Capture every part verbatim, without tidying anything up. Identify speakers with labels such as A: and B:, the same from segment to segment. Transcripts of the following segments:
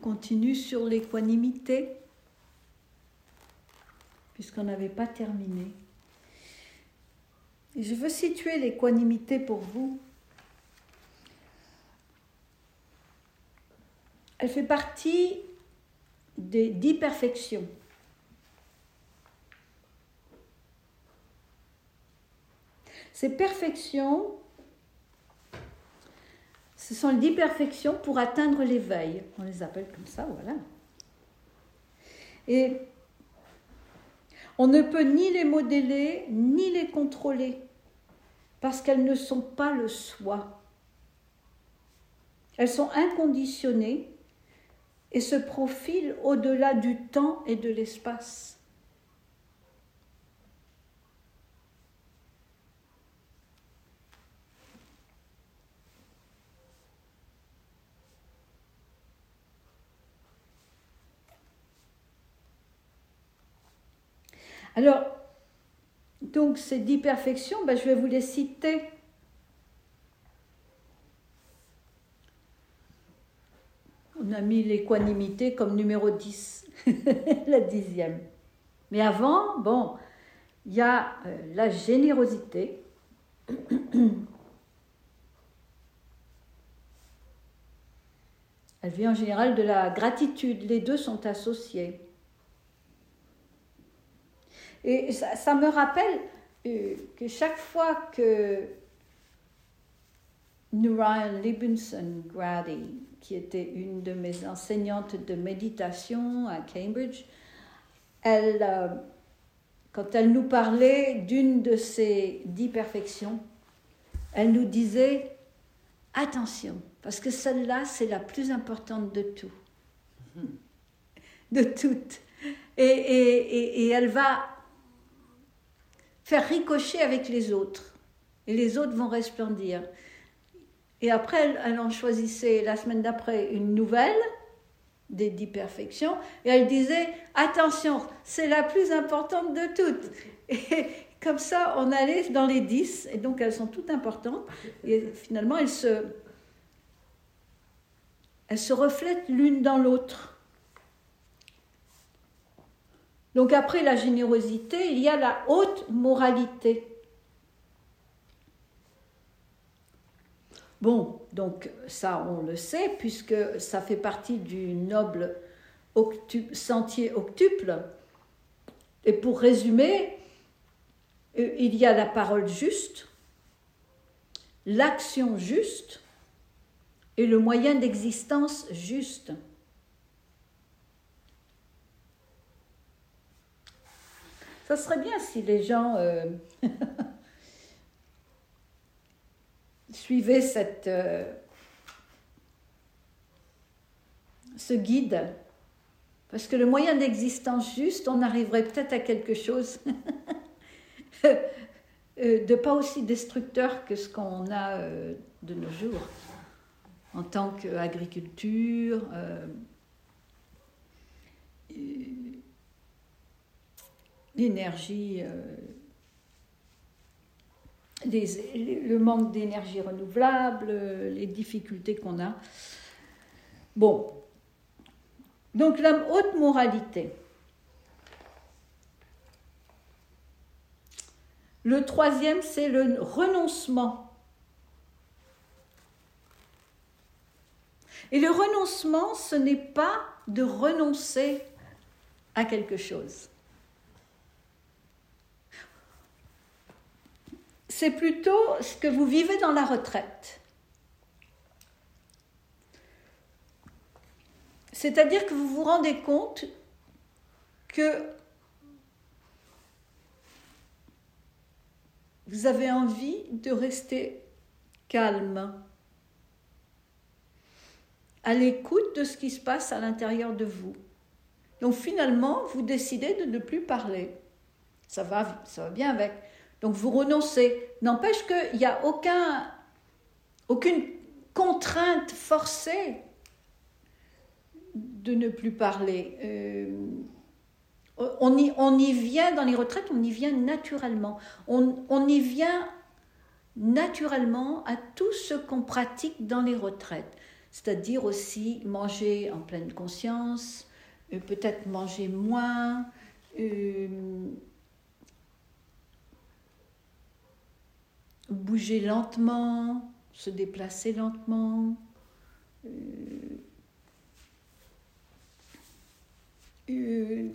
A: continue sur l'équanimité, puisqu'on n'avait pas terminé. Et je veux situer l'équanimité pour vous. Elle fait partie des dix perfections. Ces perfections, ce sont les dix perfections pour atteindre l'éveil. On les appelle comme ça, voilà. Et on ne peut ni les modeler, ni les contrôler, parce qu'elles ne sont pas le soi. Elles sont inconditionnées et se profilent au-delà du temps et de l'espace. Alors, donc ces dix perfections, ben, je vais vous les citer. On a mis l'équanimité comme numéro dix, la dixième. Mais avant, bon, il y a euh, la générosité. Elle vient en général de la gratitude. Les deux sont associés. Et ça, ça me rappelle euh, que chaque fois que Narayan Libenson Grady, qui était une de mes enseignantes de méditation à Cambridge, elle, euh, quand elle nous parlait d'une de ces dix perfections, elle nous disait « Attention, parce que celle-là, c'est la plus importante de tout, de toutes. » Et, et, et, et elle va faire ricocher avec les autres. Et les autres vont resplendir. Et après, elle, elle en choisissait la semaine d'après une nouvelle, des dix perfections, et elle disait, attention, c'est la plus importante de toutes. Et comme ça, on allait dans les dix, et donc elles sont toutes importantes, et finalement, elles se, elles se reflètent l'une dans l'autre. Donc après la générosité, il y a la haute moralité. Bon, donc ça on le sait, puisque ça fait partie du noble octuple, sentier octuple. Et pour résumer, il y a la parole juste, l'action juste et le moyen d'existence juste. Ça serait bien si les gens euh, suivaient cette, euh, ce guide. Parce que le moyen d'existence juste, on arriverait peut-être à quelque chose de pas aussi destructeur que ce qu'on a euh, de nos jours. En tant qu'agriculture, euh, l'énergie, euh, les, le manque d'énergie renouvelable, les difficultés qu'on a. Bon, donc la haute moralité. Le troisième, c'est le renoncement. Et le renoncement, ce n'est pas de renoncer à quelque chose. C'est plutôt ce que vous vivez dans la retraite. C'est-à-dire que vous vous rendez compte que vous avez envie de rester calme, à l'écoute de ce qui se passe à l'intérieur de vous. Donc finalement, vous décidez de ne plus parler. Ça va, ça va bien avec. Donc vous renoncez. N'empêche qu'il n'y a aucun, aucune contrainte forcée de ne plus parler. Euh, on, y, on y vient, dans les retraites, on y vient naturellement. On, on y vient naturellement à tout ce qu'on pratique dans les retraites. c'est-à-dire aussi manger en pleine conscience, euh, peut-être manger moins, euh, bouger lentement, se déplacer lentement, euh, euh,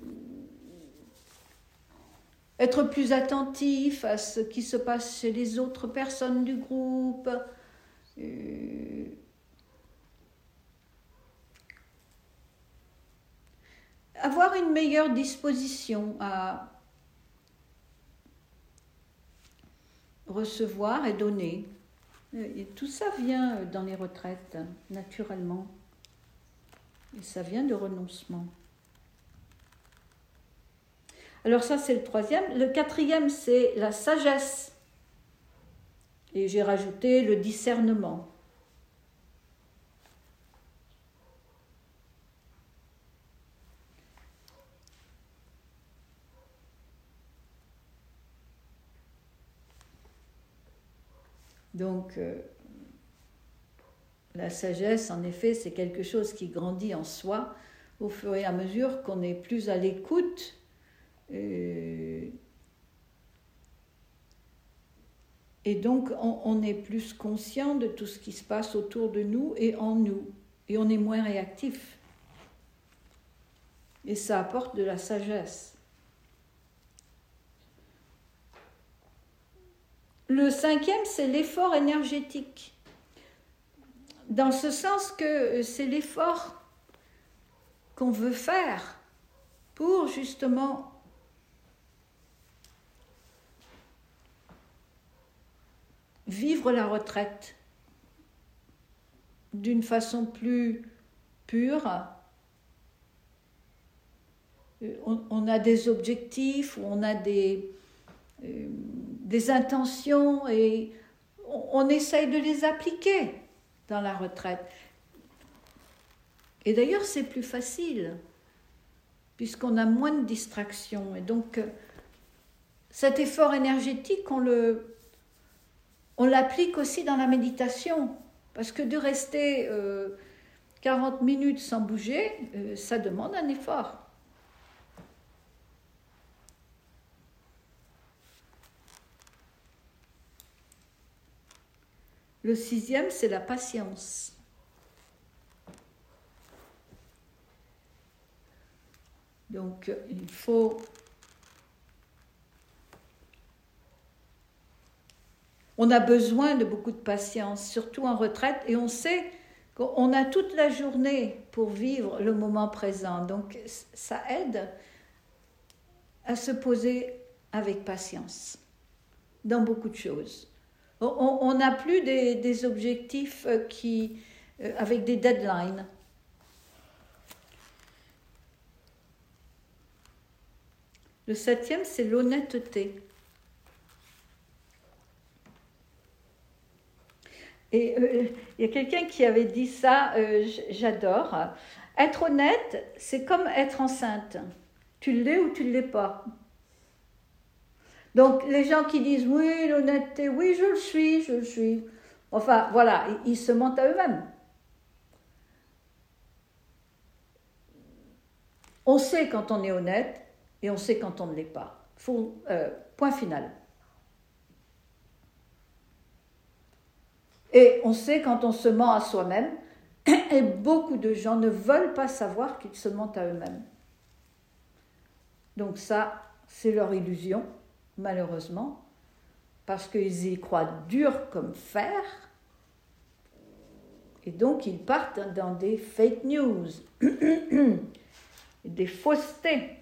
A: être plus attentif à ce qui se passe chez les autres personnes du groupe, euh, avoir une meilleure disposition à recevoir et donner. Et tout ça vient dans les retraites, naturellement. Et ça vient de renoncement. Alors ça, c'est le troisième. Le quatrième, c'est la sagesse. Et j'ai rajouté le discernement. Donc, euh, la sagesse, en effet, c'est quelque chose qui grandit en soi au fur et à mesure qu'on est plus à l'écoute euh, et donc on, on est plus conscient de tout ce qui se passe autour de nous et en nous, et on est moins réactif. Et ça apporte de la sagesse. Le cinquième, c'est l'effort énergétique. Dans ce sens que c'est l'effort qu'on veut faire pour justement vivre la retraite d'une façon plus pure. On, on a des objectifs, on a des, euh, des intentions et on, on essaye de les appliquer dans la retraite. Et d'ailleurs, c'est plus facile, puisqu'on a moins de distractions. Et donc, cet effort énergétique, on, le, on l'applique aussi dans la méditation. Parce que de rester euh, quarante minutes sans bouger, euh, ça demande un effort. Le sixième, c'est la patience. Donc, il faut... On a besoin de beaucoup de patience, surtout en retraite, et on sait qu'on a toute la journée pour vivre le moment présent. Donc, ça aide à se poser avec patience dans beaucoup de choses. On n'a plus des, des objectifs qui, euh, avec des deadlines. Le septième, c'est l'honnêteté. Et euh, il y a quelqu'un qui avait dit ça, euh, j'adore. Être honnête, c'est comme être enceinte. Tu l'es ou tu ne l'es pas. Donc, les gens qui disent « oui, l'honnêteté, oui, je le suis, je le suis », enfin, voilà, ils se mentent à eux-mêmes. On sait quand on est honnête et on sait quand on ne l'est pas. Faut, euh, point final. Et on sait quand on se ment à soi-même, et beaucoup de gens ne veulent pas savoir qu'ils se mentent à eux-mêmes. Donc ça, c'est leur illusion, malheureusement, parce qu'ils y croient dur comme fer, et donc ils partent dans des fake news, des faussetés.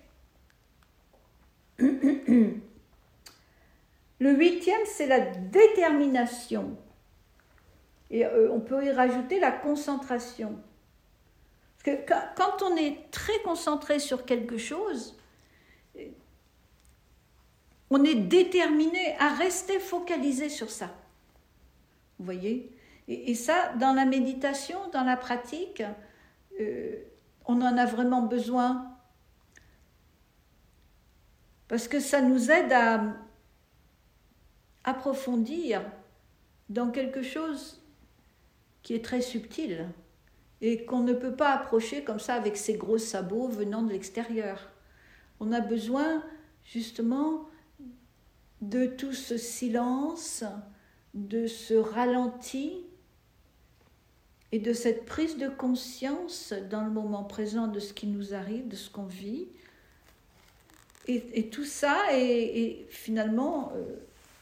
A: Le huitième, c'est la détermination. Et euh, on peut y rajouter la concentration. Parce que quand on est très concentré sur quelque chose, on est déterminé à rester focalisé sur ça. Vous voyez ? et, et ça, dans la méditation, dans la pratique, euh, on en a vraiment besoin. Parce que ça nous aide à approfondir dans quelque chose qui est très subtil. et qu'on ne peut pas approcher comme ça avec ses gros sabots venant de l'extérieur. On a besoin justement de tout ce silence, de ce ralenti et de cette prise de conscience dans le moment présent de ce qui nous arrive, de ce qu'on vit. Et, et tout ça, et, et finalement, euh,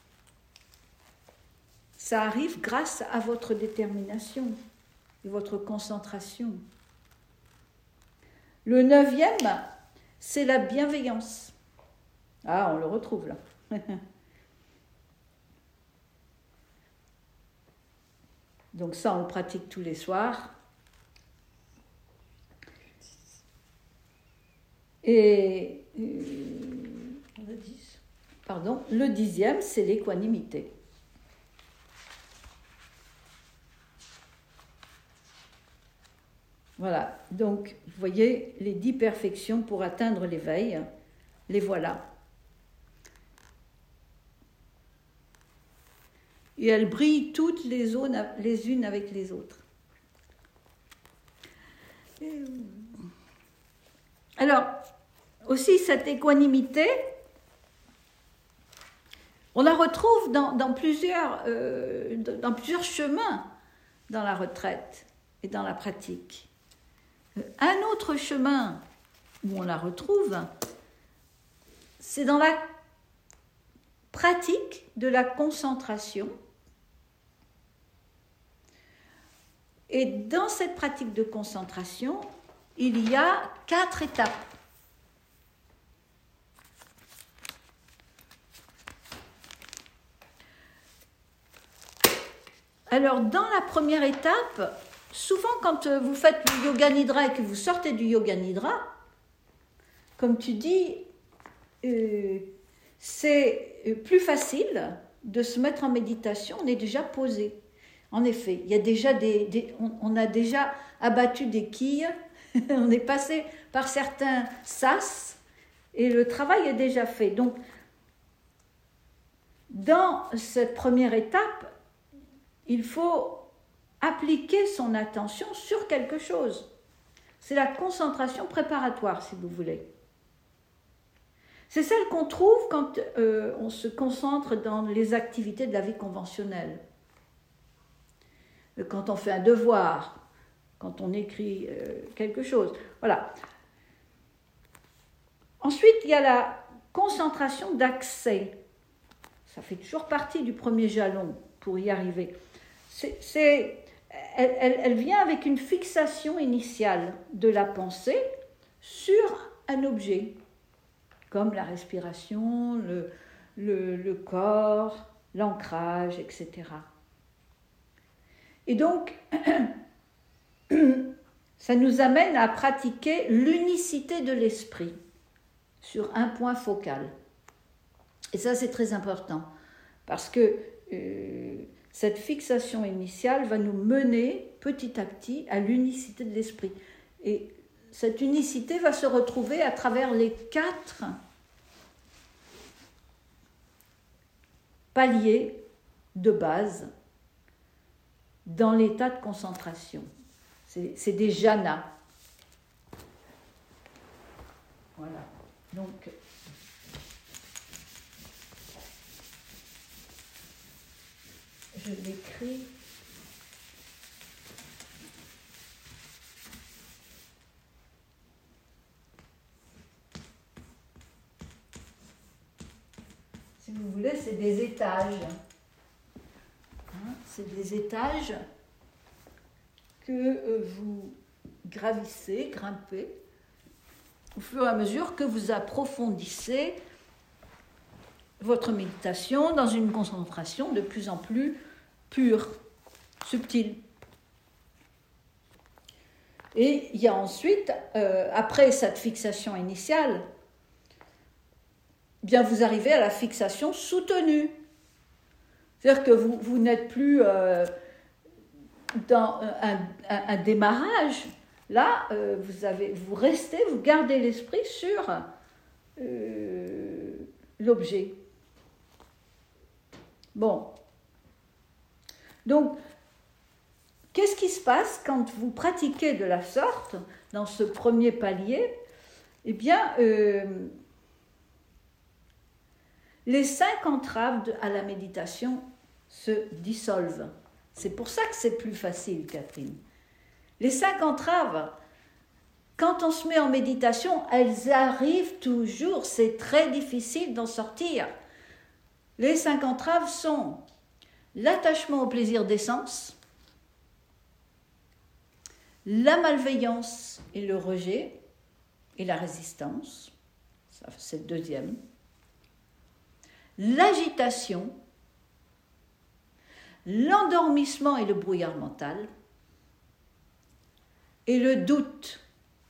A: ça arrive grâce à votre détermination et votre concentration. Le neuvième, c'est la bienveillance. Ah, on le retrouve là. Donc ça, on le pratique tous les soirs. Et le dix. Pardon, le dixième, c'est l'équanimité. Voilà, donc vous voyez les dix perfections pour atteindre l'éveil, les voilà. Et elles brillent toutes les, zones, les unes avec les autres. Alors, aussi cette équanimité, on la retrouve dans, dans, plusieurs, euh, dans plusieurs chemins dans la retraite et dans la pratique. Un autre chemin où on la retrouve, c'est dans la pratique de la concentration. Et dans cette pratique de concentration, il y a quatre étapes. Alors, dans la première étape, souvent quand vous faites le yoga nidra et que vous sortez du yoga nidra, comme tu dis, euh, c'est plus facile de se mettre en méditation, on est déjà posé. En effet, il y a déjà des, des on, on a déjà abattu des quilles, on est passé par certains sas et le travail est déjà fait. Donc, dans cette première étape, il faut appliquer son attention sur quelque chose. C'est la concentration préparatoire, si vous voulez. C'est celle qu'on trouve quand euh, on se concentre dans les activités de la vie conventionnelle. Quand on fait un devoir, quand on écrit euh, quelque chose. Voilà. Ensuite, il y a la concentration d'accès. Ça fait toujours partie du premier jalon pour y arriver. C'est, c'est, elle, elle, elle vient avec une fixation initiale de la pensée sur un objet, comme la respiration, le, le, le corps, l'ancrage, et cetera. Et donc, ça nous amène à pratiquer l'unicité de l'esprit sur un point focal. Et ça, c'est très important, parce que euh, cette fixation initiale va nous mener petit à petit à l'unicité de l'esprit. Et cette unicité va se retrouver à travers les quatre paliers de base dans l'état de concentration. C'est, c'est des jhanas. Voilà. Donc, je l'écris. Si vous voulez, c'est des étages. Hein, c'est des étages que euh, vous gravissez, grimpez, au fur et à mesure que vous approfondissez votre méditation dans une concentration de plus en plus pure, subtile. Et il y a ensuite, euh, après cette fixation initiale, bien vous arrivez à la fixation soutenue. C'est-à-dire que vous, vous n'êtes plus euh, dans un, un, un démarrage. Là, euh, vous, avez, vous restez, vous gardez l'esprit sur euh, l'objet. Bon. Donc, qu'est-ce qui se passe quand vous pratiquez de la sorte, dans ce premier palier? Eh bien, euh, les cinq entraves de, à la méditation se dissolvent. C'est pour ça que c'est plus facile, Catherine. Les cinq entraves, quand on se met en méditation, elles arrivent toujours. C'est très difficile d'en sortir. Les cinq entraves sont l'attachement au plaisir des sens, la malveillance et le rejet, et la résistance, ça c'est le deuxième, l'agitation, l'endormissement et le brouillard mental, et le doute.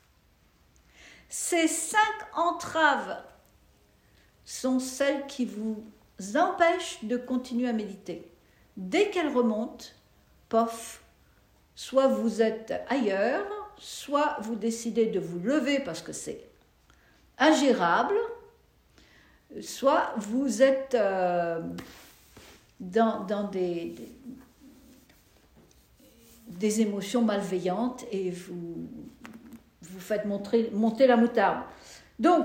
A: Ces cinq entraves sont celles qui vous empêchent de continuer à méditer. Dès qu'elles remontent, pof, soit vous êtes ailleurs, soit vous décidez de vous lever parce que c'est ingérable, soit vous êtes euh, dans, dans des, des, des émotions malveillantes et vous, vous faites monter, monter la moutarde. Donc,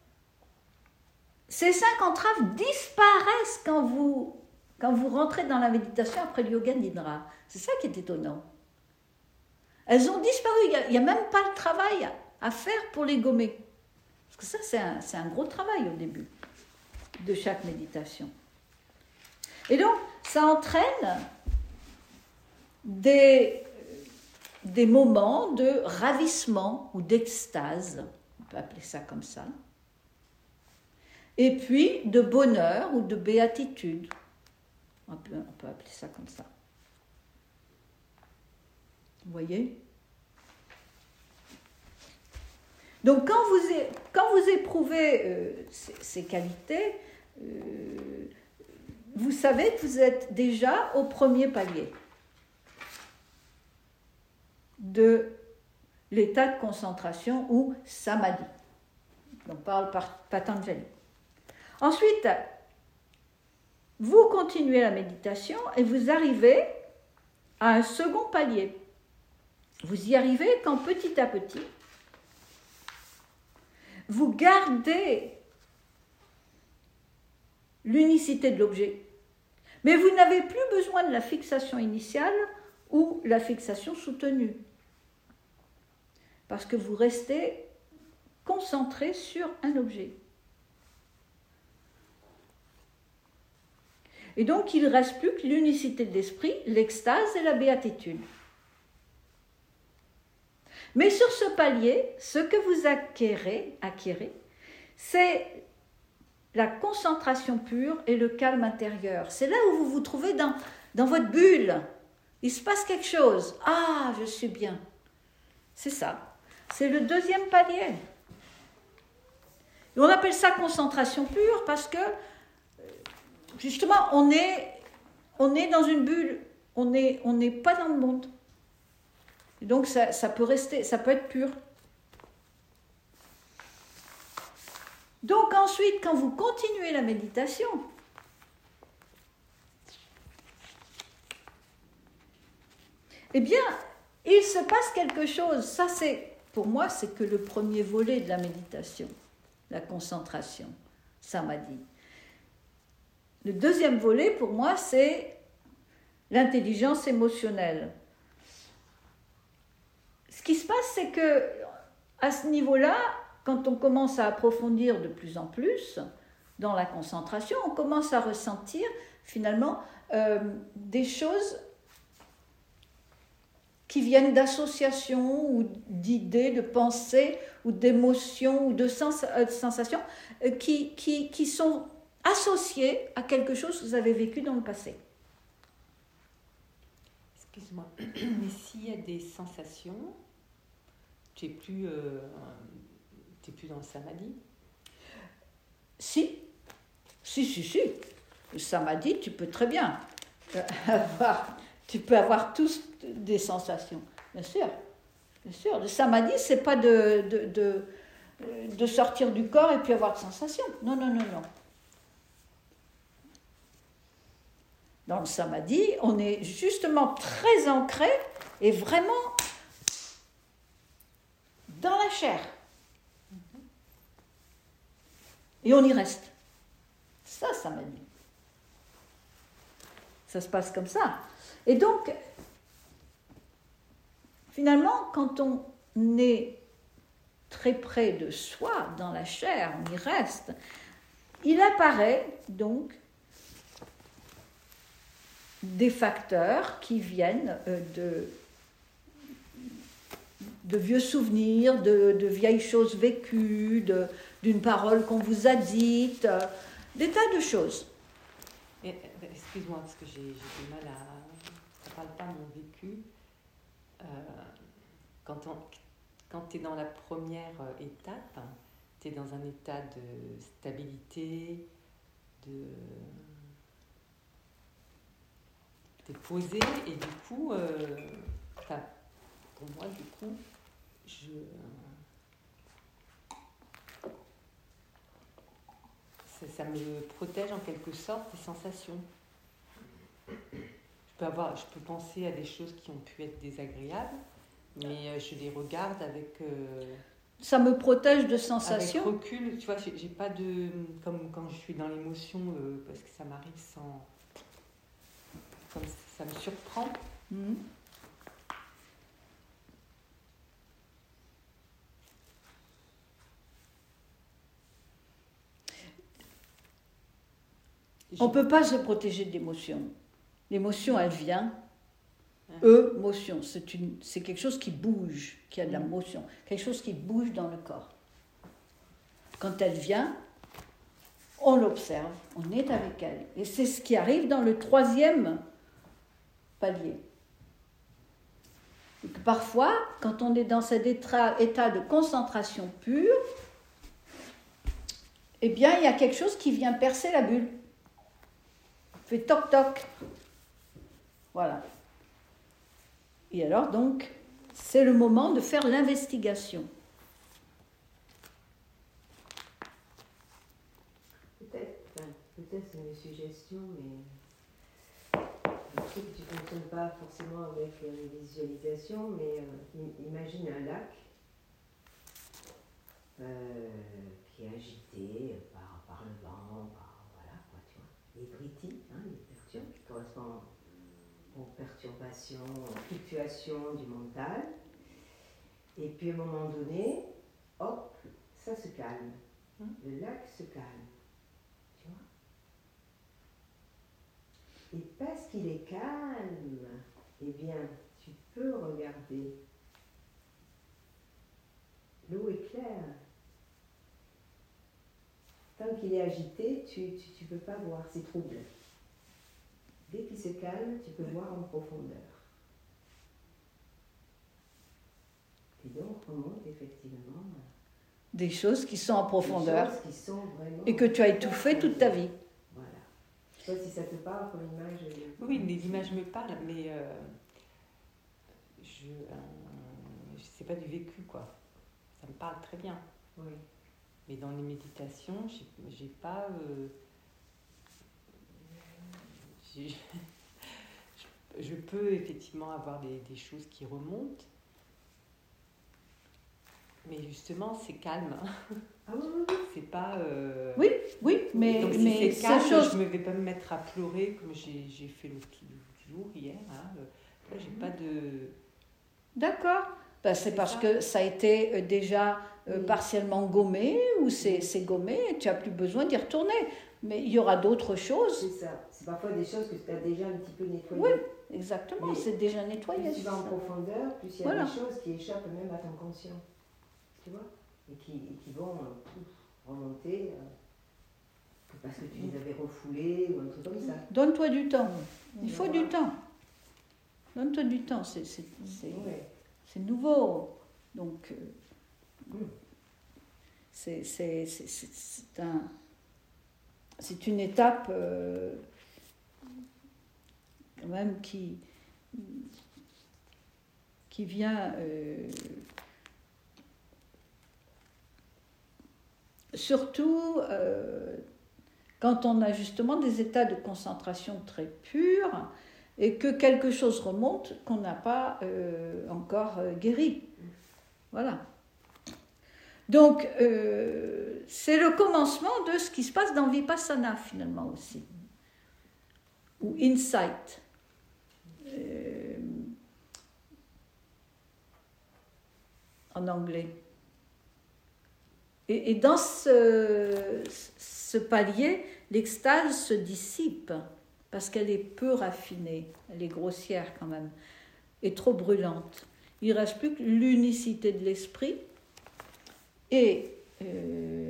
A: ces cinq entraves disparaissent quand vous, quand vous rentrez dans la méditation après le yoga nidra. C'est ça qui est étonnant. Elles ont disparu, il n'y a, a même pas le travail à faire pour les gommer. Parce que ça, c'est un, c'est un gros travail au début de chaque méditation. Et donc, ça entraîne des, des moments de ravissement ou d'extase, on peut appeler ça comme ça, et puis de bonheur ou de béatitude, on peut, on peut appeler ça comme ça. Vous voyez? Donc, quand vous, quand vous éprouvez euh, ces, ces qualités, euh, vous savez que vous êtes déjà au premier palier de l'état de concentration ou samadhi, dont parle Patanjali. Ensuite, vous continuez la méditation et vous arrivez à un second palier. Vous y arrivez quand petit à petit, vous gardez l'unicité de l'objet, mais vous n'avez plus besoin de la fixation initiale ou la fixation soutenue, parce que vous restez concentré sur un objet. Et donc, il ne reste plus que l'unicité de l'esprit, l'extase et la béatitude. Mais sur ce palier, ce que vous acquérez, acquérez, c'est la concentration pure et le calme intérieur. C'est là où vous vous trouvez dans, dans votre bulle. Il se passe quelque chose. Ah, je suis bien. C'est ça. C'est le deuxième palier. Et on appelle ça concentration pure parce que, justement, on est, on est dans une bulle. On n'est on n'est pas dans le monde. Et donc, ça, ça peut rester, ça peut être pur. Donc, ensuite, quand vous continuez la méditation, eh bien, il se passe quelque chose. Ça, c'est, pour moi, c'est que le premier volet de la méditation, la concentration, samadhi. Le deuxième volet, pour moi, c'est l'intelligence émotionnelle. Ce qui se passe, c'est que à ce niveau-là, quand on commence à approfondir de plus en plus dans la concentration, on commence à ressentir finalement euh, des choses qui viennent d'associations ou d'idées, de pensées ou d'émotions ou de, sens, euh, de sensations euh, qui, qui, qui sont associées à quelque chose que vous avez vécu dans le passé.
B: Excuse-moi, mais s'il y a des sensations, tu n'es plus, euh, tu es plus dans le samadhi?
A: Si, si, si, si. Le samadhi, tu peux très bien avoir, tu peux avoir tous des sensations, bien sûr, bien sûr. Le samadhi, c'est pas de, de, de, de sortir du corps et puis avoir de sensations. Non, non, non, non. Dans le samadhi, on est justement très ancré est vraiment dans la chair. Et on y reste. Ça, ça m'a dit. Ça se passe comme ça. Et donc, finalement, quand on est très près de soi, dans la chair, on y reste, il apparaît donc des facteurs qui viennent de, de vieux souvenirs, de, de vieilles choses vécues, de, d'une parole qu'on vous a dite, des tas de choses.
B: Et, excuse-moi, parce que j'ai, j'ai du mal à... Ça ne parle pas mon vécu. Euh, quand on, quand tu es dans la première étape, tu es dans un état de stabilité, de... tu es posé, et du coup, euh, pour moi, du coup, je... Ça, ça me protège en quelque sorte des sensations. Je peux, avoir, je peux penser à des choses qui ont pu être désagréables, mais je les regarde avec... Euh,
A: ça me protège de sensations.
B: Avec recul, tu vois, j'ai, j'ai pas de... Comme quand je suis dans l'émotion, euh, parce que ça m'arrive sans... Comme ça, ça me surprend. Mmh.
A: On ne peut pas se protéger de l'émotion. L'émotion, elle vient. E-motion, c'est, une, c'est quelque chose qui bouge, qui a de la motion. Quelque chose qui bouge dans le corps. Quand elle vient, on l'observe, on est avec elle. Et c'est ce qui arrive dans le troisième palier. Et que parfois, quand on est dans cet état, état de concentration pure, eh bien, il y a quelque chose qui vient percer la bulle. Fait toc toc. Voilà. Et alors donc, c'est le moment de faire l'investigation.
C: Peut-être, enfin, peut-être c'est une suggestion, mais je sais que tu ne fonctionnes pas forcément avec une visualisation, mais euh, imagine un lac euh, qui est agité par, par le vent, par, voilà, quoi, tu vois, les brittis, hein, les perturbations qui correspondent aux perturbations, aux fluctuations du mental. Et puis à un moment donné, hop, ça se calme. Hum. Le lac se calme. Tu vois ? Et parce qu'il est calme, eh bien, tu peux regarder. L'eau est claire. Tant qu'il est agité, tu ne tu, tu peux pas voir, c'est trouble. Dès qu'il se calme, tu peux voir en profondeur. Et donc, remonte effectivement
A: des choses qui sont en profondeur
C: des choses qui sont vraiment
A: et que tu as étouffé toute ta vie.
C: Voilà. Je ne sais pas si ça te parle comme image.
B: Oui, les images me parlent, mais euh, je euh, c'est pas du vécu, quoi. Ça me parle très bien.
C: Oui.
B: Mais dans les méditations, j'ai, j'ai pas... Euh, j'ai, je, je peux effectivement avoir des, des choses qui remontent, mais justement, c'est calme.
C: Ah oui, oui, oui.
B: C'est pas... Euh...
A: Oui, oui, mais...
B: Donc si
A: mais
B: c'est calme,
A: chose...
B: je ne me vais pas me mettre à pleurer comme j'ai, j'ai fait l'autre jour, hier. Hein. Là, j'ai pas de...
A: D'accord. Ben, c'est, c'est parce ça. Que ça a été déjà euh, oui. partiellement gommé, ou c'est, oui. c'est gommé, et tu n'as plus besoin d'y retourner. Mais il y aura d'autres choses.
C: C'est ça. C'est parfois des choses que tu as déjà un petit peu nettoyées.
A: Oui, exactement, mais c'est déjà nettoyé.
C: Plus tu vas en profondeur, plus il y a voilà. des choses qui échappent même à ton conscient. Tu vois ? Et qui, et qui vont euh, remonter euh, parce que tu les avais refoulés ou un truc comme ça.
A: Donne-toi du temps. Il faut voilà. du temps. Donne-toi du temps. C'est, c'est, c'est, ouais. c'est nouveau. Donc, euh, mm. c'est, c'est, c'est, c'est, c'est, un, c'est une étape euh, quand même qui, qui vient... Euh, surtout euh, quand on a justement des états de concentration très purs, et que quelque chose remonte qu'on n'a pas euh, encore euh, guéri. Voilà. Donc, euh, c'est le commencement de ce qui se passe dans Vipassana, finalement, aussi. Ou Insight. Euh, en anglais. Et, et dans ce, ce palier, l'extase se dissipe, parce qu'elle est peu raffinée, elle est grossière quand même, et trop brûlante. Il ne reste plus que l'unicité de l'esprit et euh,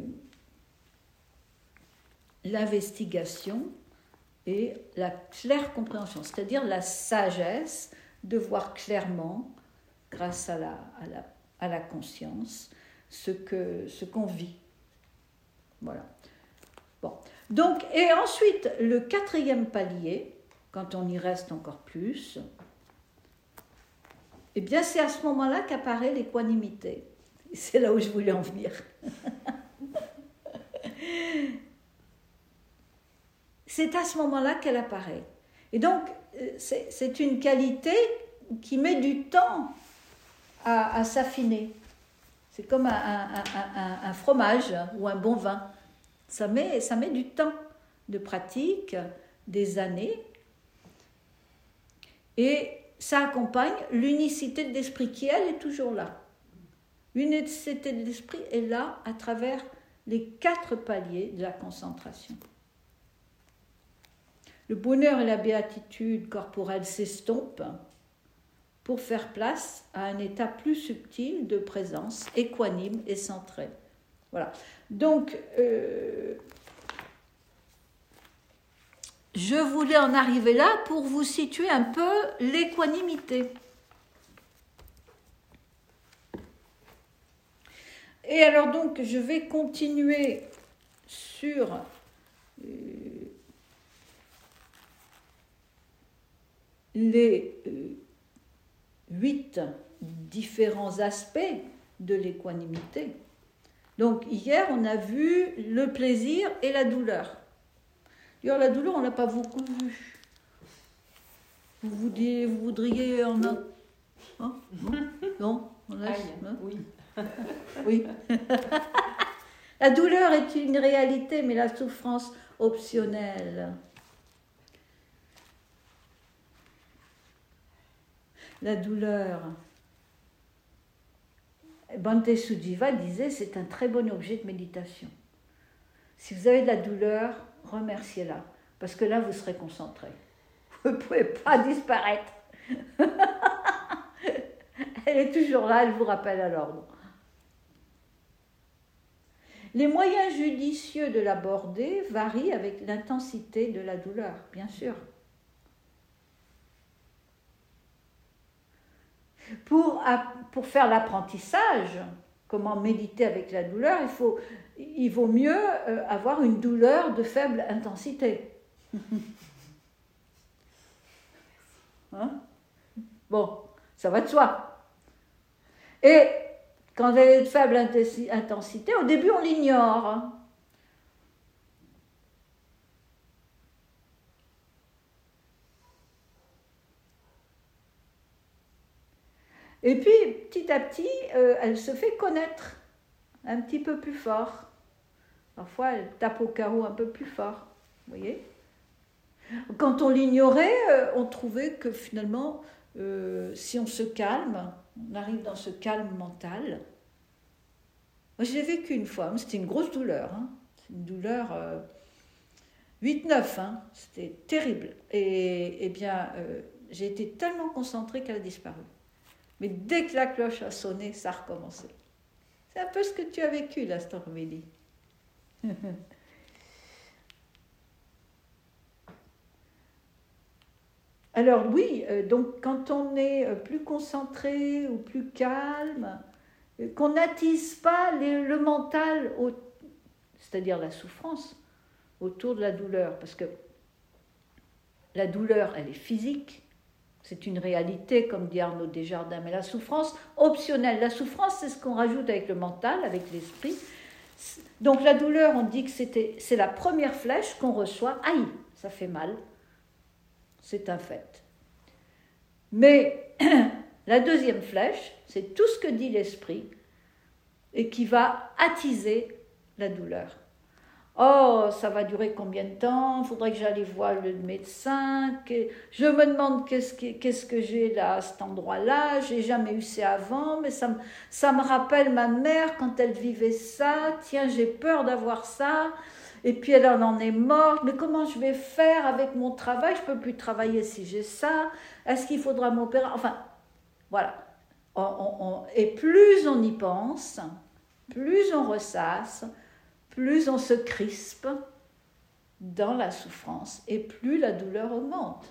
A: l'investigation et la claire compréhension, c'est-à-dire la sagesse de voir clairement, grâce à la, à la, à la conscience, ce que, ce qu'on vit. Voilà. Bon. Donc, et ensuite, le quatrième palier, quand on y reste encore plus, eh bien, c'est à ce moment-là qu'apparaît l'équanimité. Et c'est là où je voulais en venir. C'est à ce moment-là qu'elle apparaît. Et donc, c'est, c'est une qualité qui met du temps à, à s'affiner. C'est comme un, un, un, un fromage ou un bon vin. Ça met, ça met du temps de pratique, des années. Et ça accompagne l'unicité de l'esprit qui, elle, est toujours là. L'unicité de l'esprit est là à travers les quatre paliers de la concentration. Le bonheur et la béatitude corporelle s'estompent pour faire place à un état plus subtil de présence, équanime et centré. Voilà. Donc, euh, je voulais en arriver là pour vous situer un peu l'équanimité. Et alors donc, je vais continuer sur euh, les euh, huit différents aspects de l'équanimité. Donc hier, on a vu le plaisir et la douleur. D'ailleurs, la douleur, on ne l'a pas beaucoup vue. Vous, voudriez, vous voudriez en un... Hein? Non, on laisse, hein?
B: Oui.
A: Oui. La douleur est une réalité, mais la souffrance optionnelle. La douleur. Bhante Sujiva disait, c'est un très bon objet de méditation. Si vous avez de la douleur, remerciez-la, parce que là, vous serez concentré. Vous ne pouvez pas disparaître. Elle est toujours là, elle vous rappelle à l'ordre. Les moyens judicieux de l'aborder varient avec l'intensité de la douleur, bien sûr. Pour, pour faire l'apprentissage, comment méditer avec la douleur, il, faut, il vaut mieux avoir une douleur de faible intensité. Hein? Bon, ça va de soi. Et quand elle est de faible intensité, au début on l'ignore. Et puis, petit à petit, euh, elle se fait connaître un petit peu plus fort. Parfois, elle tape au carreau un peu plus fort. Vous voyez ? Quand on l'ignorait, euh, on trouvait que finalement, euh, si on se calme, on arrive dans ce calme mental. Moi, je l'ai vécu une fois, c'était une grosse douleur. Hein. C'est une douleur euh, huit neuf, hein. C'était terrible. Et, et bien, euh, j'ai été tellement concentrée qu'elle a disparu. Mais dès que la cloche a sonné, ça a recommencé. C'est un peu ce que tu as vécu, là, Stormélie. Alors oui, euh, donc quand on est plus concentré ou plus calme, euh, qu'on n'attise pas les, le mental, au, c'est-à-dire la souffrance, autour de la douleur, parce que la douleur, elle est physique, c'est une réalité, comme dit Arnaud Desjardins, mais la souffrance optionnelle. La souffrance, c'est ce qu'on rajoute avec le mental, avec l'esprit. Donc la douleur, on dit que c'était, c'est la première flèche qu'on reçoit. Aïe, ça fait mal. C'est un fait. Mais la deuxième flèche, c'est tout ce que dit l'esprit et qui va attiser la douleur. Oh, ça va durer combien de temps? Il faudrait que j'aille voir le médecin. Que... Je me demande qu'est-ce que, qu'est-ce que j'ai là, à cet endroit-là. J'ai jamais eu ça avant, mais ça me, ça me rappelle ma mère quand elle vivait ça. Tiens, j'ai peur d'avoir ça. Et puis elle en est morte. Mais comment je vais faire avec mon travail? Je ne peux plus travailler si j'ai ça. Est-ce qu'il faudra m'opérer? Enfin, voilà. On, on, on... Et plus on y pense, plus on ressasse, plus on se crispe dans la souffrance et plus la douleur augmente.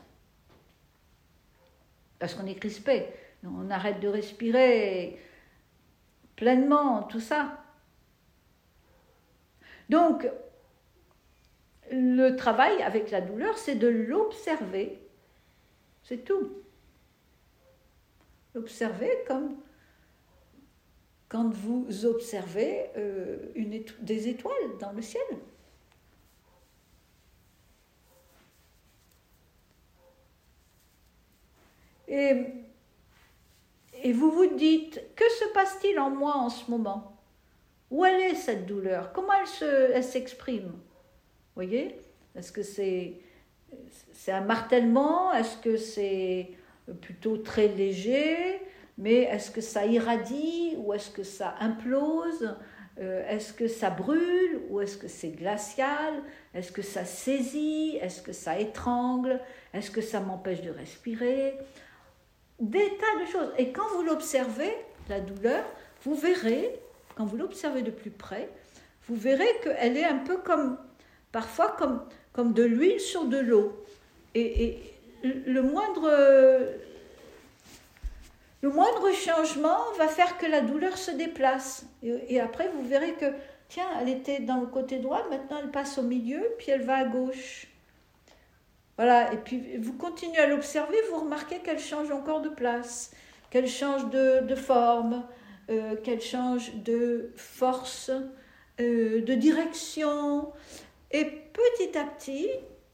A: Parce qu'on est crispé, on arrête de respirer pleinement, tout ça. Donc, le travail avec la douleur, c'est de l'observer, c'est tout. L'observer comme quand vous observez euh, une éto- des étoiles dans le ciel. Et, et vous vous dites, que se passe-t-il en moi en ce moment? Où elle est cette douleur? Comment elle, se, elle s'exprime? Vous voyez? Est-ce que c'est, c'est un martèlement? Est-ce que c'est plutôt très léger? Mais est-ce que ça irradie ou est-ce que ça implose? euh, Est-ce que ça brûle ou est-ce que c'est glacial? Est-ce que ça saisit? Est-ce que ça étrangle? Est-ce que ça m'empêche de respirer? Des tas de choses. Et quand vous l'observez, la douleur, vous verrez, quand vous l'observez de plus près, vous verrez qu'elle est un peu comme, parfois comme, comme de l'huile sur de l'eau. Et, et le moindre... Le moindre changement va faire que la douleur se déplace. Et, et après, vous verrez que, tiens, elle était dans le côté droit, maintenant elle passe au milieu, puis elle va à gauche. Voilà, et puis vous continuez à l'observer, vous remarquez qu'elle change encore de place, qu'elle change de, de forme, euh, qu'elle change de force, euh, de direction. Et petit à petit,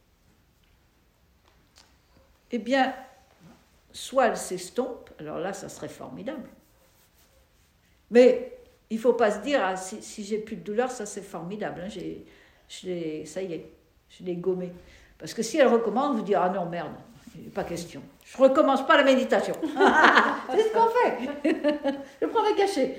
A: eh bien, soit elle s'estompe, alors là, ça serait formidable. Mais il ne faut pas se dire, ah, si, si j'ai plus de douleur, ça c'est formidable. Hein, j'ai, je l'ai, ça y est, je l'ai gommé. Parce que si elle recommence, vous dites, ah non, merde, pas question. Je ne recommence pas la méditation. C'est ce qu'on fait. Je prends mes cachets.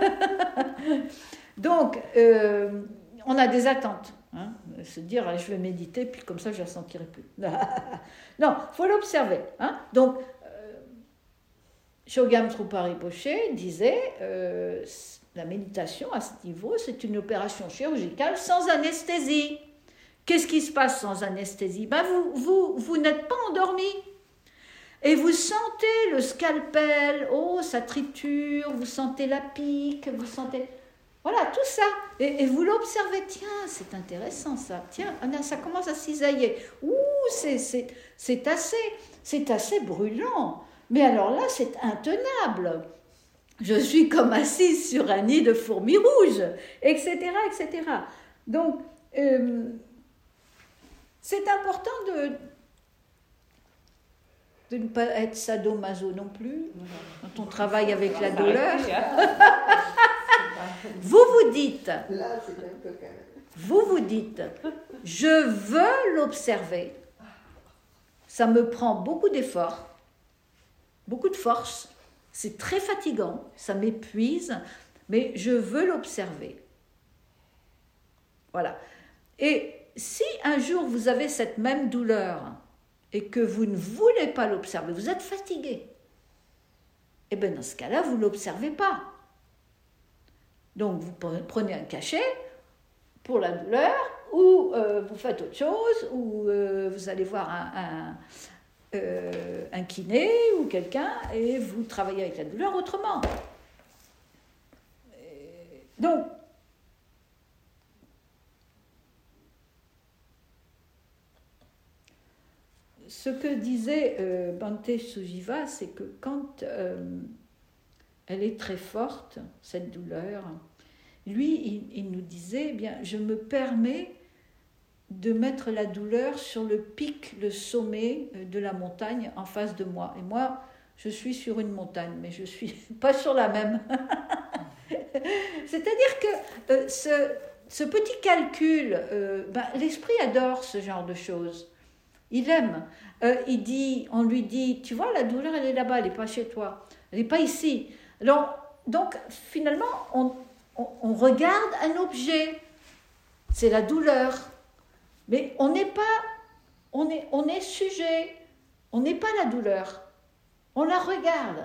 A: Donc, euh, on a des attentes. Hein, se dire, je vais méditer, puis comme ça, je ne la sentirai plus. Non, il faut l'observer. Hein. Donc, Chogyam Trungpa Rinpoche disait euh, la méditation à ce niveau, c'est une opération chirurgicale sans anesthésie. Qu'est-ce qui se passe sans anesthésie? Ben vous, vous, vous n'êtes pas endormi. Et vous sentez le scalpel, oh, ça triture, vous sentez la pique, vous sentez... Voilà, tout ça. Et, et vous l'observez, tiens, c'est intéressant ça. Tiens, ça commence à cisailler. Ouh, c'est, c'est, c'est, assez, c'est assez brûlant. Mais alors là, c'est intenable. Je suis comme assise sur un nid de fourmis rouges, et cetera, et cetera. Donc, euh, c'est important de, de ne pas être sadomaso non plus, quand on travaille avec la douleur. Vous vous dites, vous vous dites, je veux l'observer. Ça me prend beaucoup d'efforts. Beaucoup de force, c'est très fatigant, ça m'épuise, mais je veux l'observer. Voilà. Et si un jour vous avez cette même douleur et que vous ne voulez pas l'observer, vous êtes fatigué, et bien dans ce cas-là, vous ne l'observez pas. Donc vous prenez un cachet pour la douleur, ou euh, vous faites autre chose, ou euh, vous allez voir un... un Euh, un kiné ou quelqu'un et vous travaillez avec la douleur autrement. Et donc, ce que disait euh, Bhante Sujiva, c'est que quand euh, elle est très forte, cette douleur, lui, il, il nous disait, eh bien, je me permets de mettre la douleur sur le pic, le sommet de la montagne en face de moi. Et moi, je suis sur une montagne, mais je ne suis pas sur la même. C'est-à-dire que euh, ce, ce petit calcul, euh, ben, l'esprit adore ce genre de choses. Il aime. Euh, il dit, on lui dit, tu vois, la douleur, elle est là-bas, elle n'est pas chez toi. Elle n'est pas ici. Alors, donc, finalement, on, on, on regarde un objet. C'est la douleur. Mais on n'est pas, on est, on est sujet. On n'est pas la douleur. On la regarde.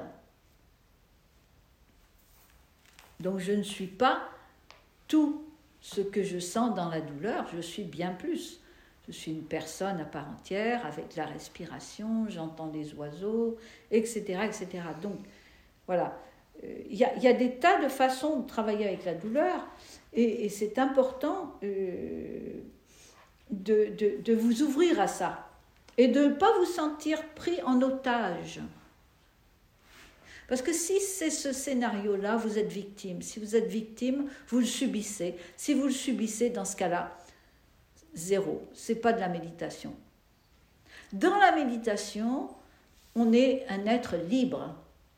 A: Donc, je ne suis pas tout ce que je sens dans la douleur. Je suis bien plus. Je suis une personne à part entière, avec la respiration, j'entends les oiseaux, et cetera, et cetera. Donc, voilà. Il y a, il y a des tas de façons de travailler avec la douleur, et, et c'est important euh, de, de, de vous ouvrir à ça, et de ne pas vous sentir pris en otage. Parce que si c'est ce scénario-là, vous êtes victime. Si vous êtes victime, vous le subissez. Si vous le subissez, dans ce cas-là, zéro, c'est pas de la méditation. Dans la méditation, on est un être libre.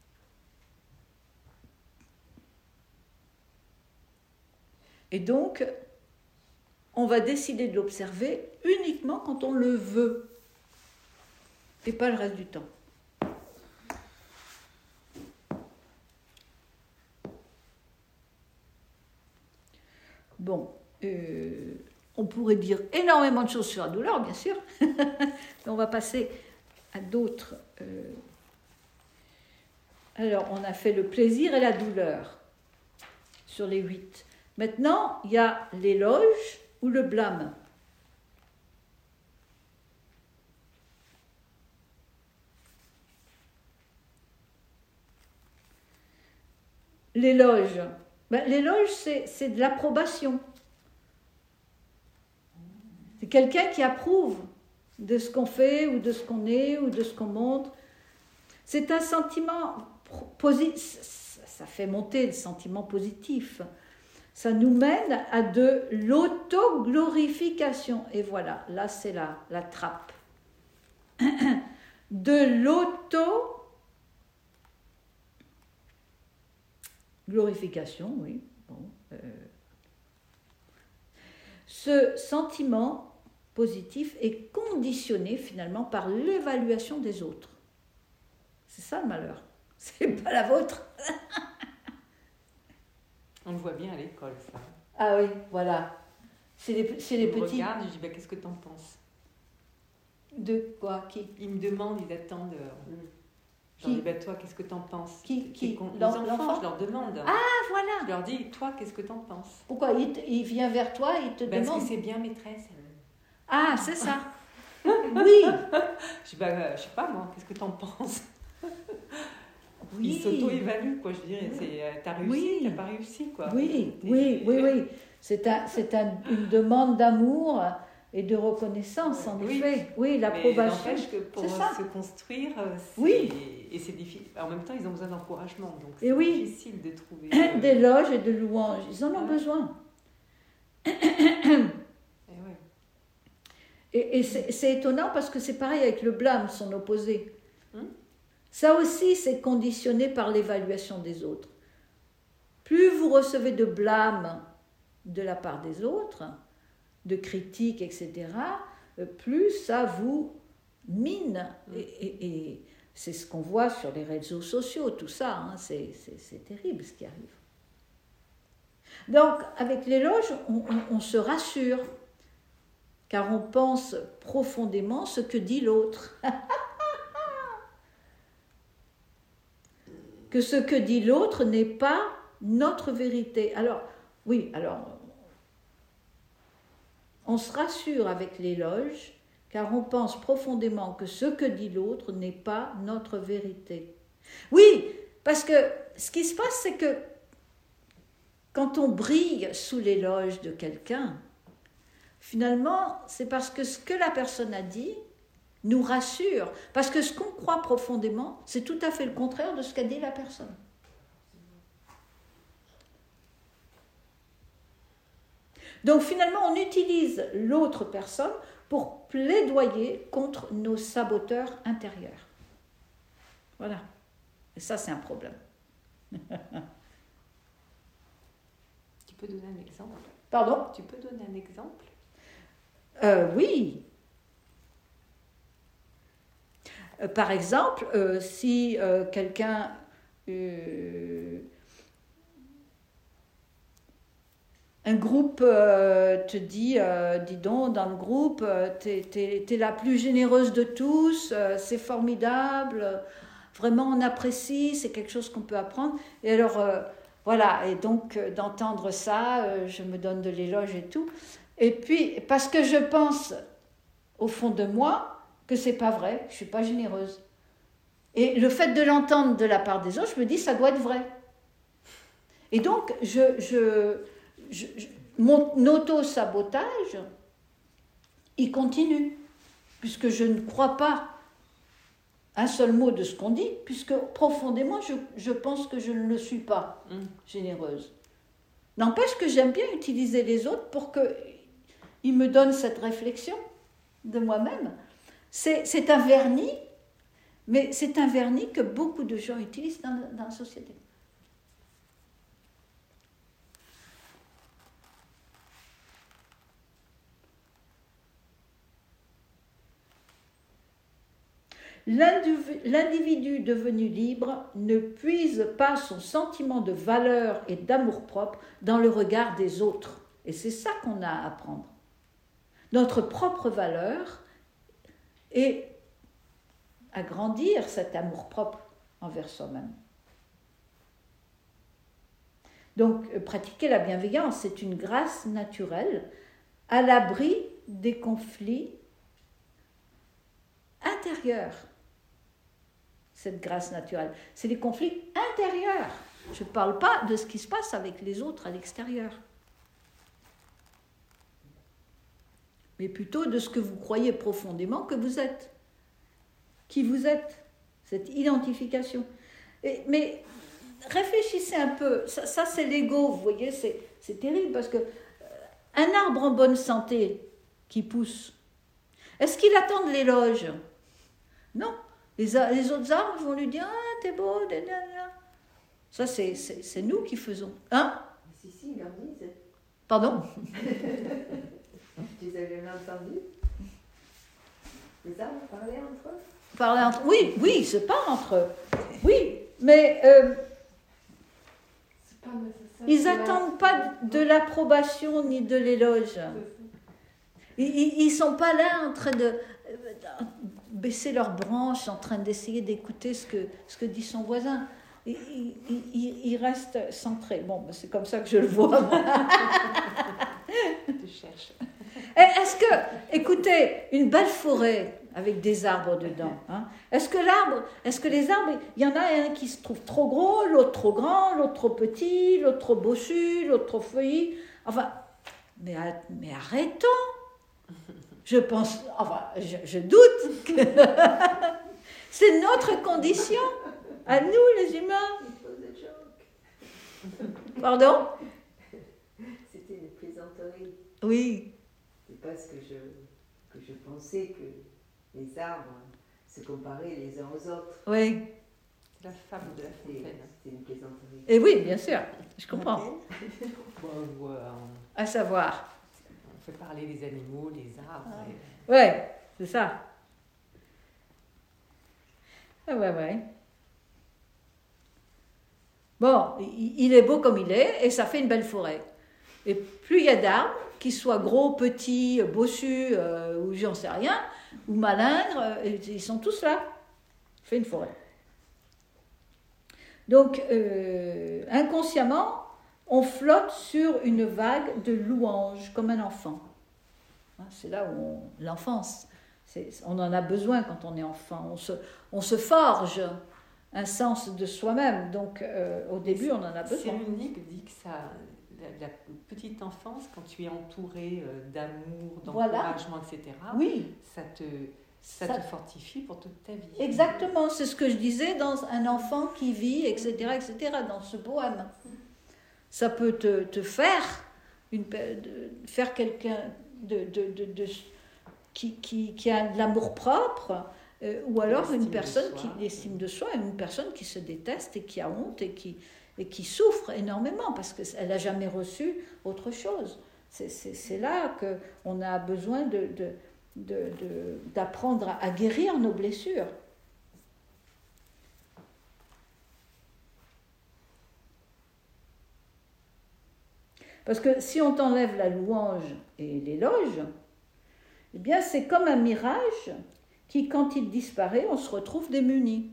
A: Et donc, on va décider de l'observer uniquement quand on le veut, et pas le reste du temps. Bon, euh, on pourrait dire énormément de choses sur la douleur, bien sûr, mais on va passer à d'autres. Euh... Alors, on a fait le plaisir et la douleur sur les huit. Maintenant, il y a l'éloge ou le blâme. L'éloge. Ben, l'éloge, c'est, c'est de l'approbation. C'est quelqu'un qui approuve de ce qu'on fait, ou de ce qu'on est, ou de ce qu'on montre. C'est un sentiment positif. Ça fait monter le sentiment positif. Ça nous mène à de l'auto-glorification. Et voilà, là c'est la, la trappe. De l'auto- glorification, oui. Bon, euh. Ce sentiment positif est conditionné finalement par l'évaluation des autres. C'est ça le malheur. C'est pas la vôtre.
B: On le voit bien à l'école, ça.
A: Ah oui, voilà. C'est les, c'est les
B: je
A: petits.
B: Regarde, je dis bah, qu'est-ce que t'en penses?
A: De quoi? Qui?
B: Ils me demandent, ils attendent. Euh,
A: Qui?
B: Je dis bah, toi, qu'est-ce que t'en penses?
A: Qui, qui?
B: Con... Les
A: L'enfant,
B: enfants, je leur demande.
A: Ah, voilà.
B: Je leur dis, toi, qu'est-ce que t'en penses?
A: Pourquoi il, te, il vient vers toi, il te
B: bah,
A: demande.
B: Est-ce que c'est bien, maîtresse?
A: Ah, c'est ça. Oui.
B: Je dis bah, euh, je sais pas moi, qu'est-ce que t'en penses?
A: Oui.
B: Ils s'auto-évaluent, quoi. Je dirais, c'est, euh, t'as réussi,
A: oui.
B: t'as pas réussi, quoi.
A: Oui,
B: T'es...
A: oui, oui, oui. C'est, un, c'est un, une demande d'amour et de reconnaissance, en
B: oui.
A: effet. Oui, l'approbation.
B: Mais n'empêche que pour se construire, c'est...
A: Oui.
B: Et c'est difficile. En même temps, ils ont besoin d'encouragement, donc
A: et
B: c'est
A: oui.
B: difficile de trouver... Euh...
A: d'éloges et de louanges. Ils en ont
B: ouais.
A: besoin.
B: Et, ouais.
A: et, et c'est, c'est étonnant parce que c'est pareil avec le blâme, son opposé.
B: Hum?
A: Ça aussi, c'est conditionné par l'évaluation des autres. Plus vous recevez de blâme de la part des autres, de critiques, et cetera, plus ça vous mine. Et, et, et c'est ce qu'on voit sur les réseaux sociaux, tout ça, hein, c'est, c'est, c'est terrible ce qui arrive. Donc, avec l'éloge, on, on, on se rassure, car on pense profondément ce que dit l'autre. Que ce que dit l'autre n'est pas notre vérité. Alors, oui, alors, on se rassure avec l'éloge, car on pense profondément que ce que dit l'autre n'est pas notre vérité. Oui, parce que ce qui se passe, c'est que quand on brille sous l'éloge de quelqu'un, finalement, c'est parce que ce que la personne a dit nous rassure, parce que ce qu'on croit profondément, c'est tout à fait le contraire de ce qu'a dit la personne. Donc finalement, on utilise l'autre personne pour plaidoyer contre nos saboteurs intérieurs. Voilà. Et ça, c'est un problème.
B: Tu peux donner un exemple?
A: Pardon?
B: Tu peux donner un exemple?
A: euh, Oui. Euh, par exemple, euh, si euh, quelqu'un... Euh, un groupe euh, te dit, euh, dis donc, dans le groupe, euh, t'es, t'es, t'es la plus généreuse de tous, euh, c'est formidable, euh, vraiment on apprécie, c'est quelque chose qu'on peut apprendre. Et alors, euh, voilà, et donc euh, d'entendre ça, euh, je me donne de l'éloge et tout. Et puis, parce que je pense, au fond de moi, que c'est pas vrai, que je suis pas généreuse. Et le fait de l'entendre de la part des autres, je me dis, ça doit être vrai. Et donc, je... je Je, je, mon auto-sabotage, il continue, puisque je ne crois pas un seul mot de ce qu'on dit, puisque profondément, je, je pense que je ne le suis pas mmh. généreuse. N'empêche que j'aime bien utiliser les autres pour qu'ils me donnent cette réflexion de moi-même. C'est, c'est un vernis, mais c'est un vernis que beaucoup de gens utilisent dans, dans la société. L'individu devenu libre ne puise pas son sentiment de valeur et d'amour-propre dans le regard des autres. Et c'est ça qu'on a à apprendre. Notre propre valeur et à grandir cet amour-propre envers soi-même. Donc, pratiquer la bienveillance, c'est une grâce naturelle à l'abri des conflits intérieurs. Cette grâce naturelle, c'est les conflits intérieurs. Je ne parle pas de ce qui se passe avec les autres à l'extérieur, mais plutôt de ce que vous croyez profondément que vous êtes, qui vous êtes, cette identification. Et, mais réfléchissez un peu, ça, ça c'est l'ego, vous voyez, c'est, c'est terrible parce que euh, un arbre en bonne santé qui pousse, est-ce qu'il attend de l'éloge? Non. Les, les autres arbres vont lui dire « Ah, t'es beau, nanana. » Ça, c'est, c'est, c'est nous qui faisons. Hein?
C: Si, si, ils leur disent.
A: Pardon?
C: Tu les avais bien entendus? Les arbres parlaient entre eux?
A: Parler entre... Oui, oui, ils se parlent entre eux. Oui, mais euh, c'est pas nécessaire. Ils n'attendent pas de l'approbation ni de l'éloge. Ils ne sont pas là en train de... baisser leurs branches en train d'essayer d'écouter ce que, ce que dit son voisin. Il, il, il, il reste centré. Bon, ben c'est comme ça que je le vois.
B: Tu cherches.
A: Est-ce que, écoutez, une belle forêt avec des arbres dedans, hein, est-ce que l'arbre, est-ce que les arbres, il y en a un qui se trouve trop gros, l'autre trop grand, l'autre trop petit, l'autre trop bossu, l'autre trop feuillu. Enfin, mais, mais arrêtons. Je pense, enfin, je, je doute que c'est notre condition, à nous les humains. Pardon?
C: C'était une plaisanterie.
A: Oui.
C: C'est parce que je, que je pensais que les arbres se comparaient les uns aux autres.
A: Oui.
B: C'est la fable de la fontaine.
C: C'était une plaisanterie.
A: Et oui, bien sûr, je comprends.
B: Bon, ouais,
A: à savoir.
B: On fait parler les animaux, les arbres.
A: Ah.
B: Et...
A: Ouais, c'est ça. Ah ouais, ouais. Bon, il est beau comme il est, et ça fait une belle forêt. Et plus il y a d'arbres, qu'ils soient gros, petits, bossus, euh, ou j'en sais rien, ou malingres, euh, ils sont tous là. Ça fait une forêt. Donc, euh, inconsciemment, on flotte sur une vague de louanges, comme un enfant. C'est là où on, l'enfance, c'est, on en a besoin quand on est enfant. On se, on se forge un sens de soi-même. Donc, euh, au début, on en a besoin.
B: Cyrulnik dit que ça, la, la petite enfance, quand tu es entouré d'amour, d'encouragement, voilà. et cetera,
A: oui.
B: ça te, ça, ça te fortifie pour toute ta vie.
A: Exactement, c'est ce que je disais dans un enfant qui vit, et cetera, et cetera, dans ce poème. Ça peut te, te faire, une, de, faire quelqu'un de, de, de, de, qui, qui, qui a de l'amour propre, Euh, ou alors
B: L'estime
A: une
B: de
A: personne
B: soi.
A: qui l'estime de soi, une personne qui se déteste et qui a honte et qui, et qui souffre énormément parce qu'elle n'a jamais reçu autre chose. C'est, c'est, c'est là qu'on a besoin de, de, de, de, d'apprendre à, à guérir nos blessures. Parce que si on t'enlève la louange et l'éloge, eh bien c'est comme un mirage qui, quand il disparaît, on se retrouve démuni.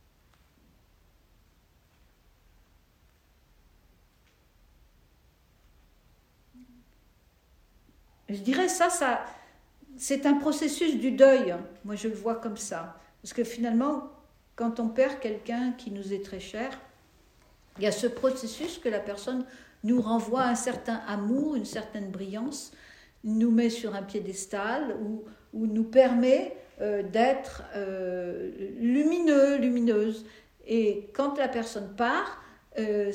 A: Je dirais ça, ça, c'est un processus du deuil. Moi, je le vois comme ça. Parce que finalement, quand on perd quelqu'un qui nous est très cher, il y a ce processus que la personne nous renvoie un certain amour, une certaine brillance, nous met sur un piédestal ou, ou nous permet euh, d'être euh, lumineux, lumineuse. Et quand la personne part, euh,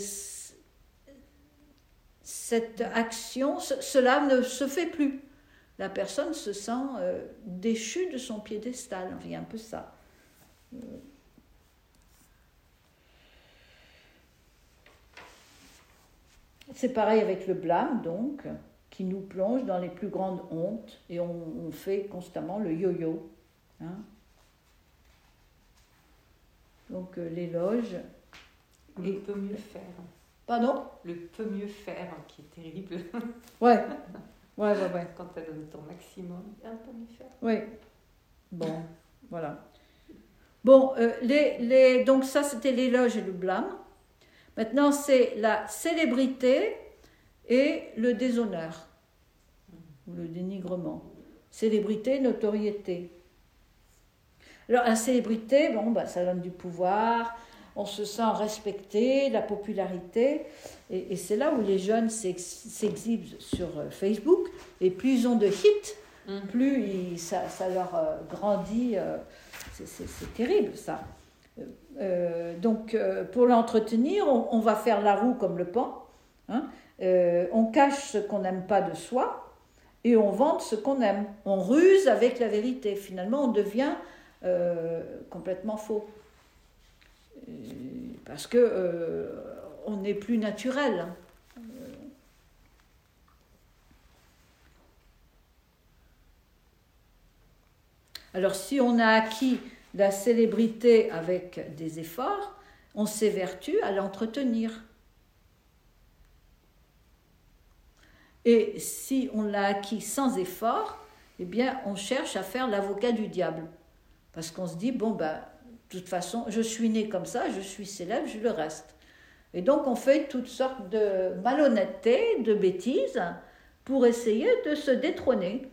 A: cette action, cela ne se fait plus. La personne se sent euh, déchue de son piédestal. Il y a un peu ça. Euh, C'est pareil avec le blâme, donc, qui nous plonge dans les plus grandes hontes, et on, on fait constamment le yo-yo. Hein. Donc, euh, l'éloge.
B: Le
A: Et...
B: peut mieux faire.
A: Pardon ?
B: Le peut mieux faire, qui est terrible.
A: Ouais. Ouais, ouais, ouais.
B: Quand tu donnes ton maximum, un peu mieux faire.
A: Oui. Bon, voilà. Bon, euh, les, les, donc ça, c'était l'éloge et le blâme. Maintenant, c'est la célébrité et le déshonneur, ou le dénigrement. Célébrité, notoriété. Alors, la célébrité, bon, bah, ça donne du pouvoir, on se sent respecté, la popularité, et, et c'est là où les jeunes s'exhibent sur Facebook, et plus ils ont de hits, mmh. plus ils, ça, ça leur euh, grandit, euh, c'est, c'est, c'est terrible ça. Euh, donc, euh, pour l'entretenir, on, on va faire la roue comme le pan, hein, euh, on cache ce qu'on n'aime pas de soi, et on vante ce qu'on aime. On ruse avec la vérité. Finalement, on devient euh, complètement faux. Parce que euh, on n'est plus naturel. Alors si on a acquis la célébrité avec des efforts, on s'évertue à l'entretenir. Et si on l'a acquis sans effort, eh bien on cherche à faire l'avocat du diable. Parce qu'on se dit, bon ben, de toute façon, je suis né comme ça, je suis célèbre, je le reste. Et donc, on fait toutes sortes de malhonnêtetés, de bêtises, pour essayer de se détrôner.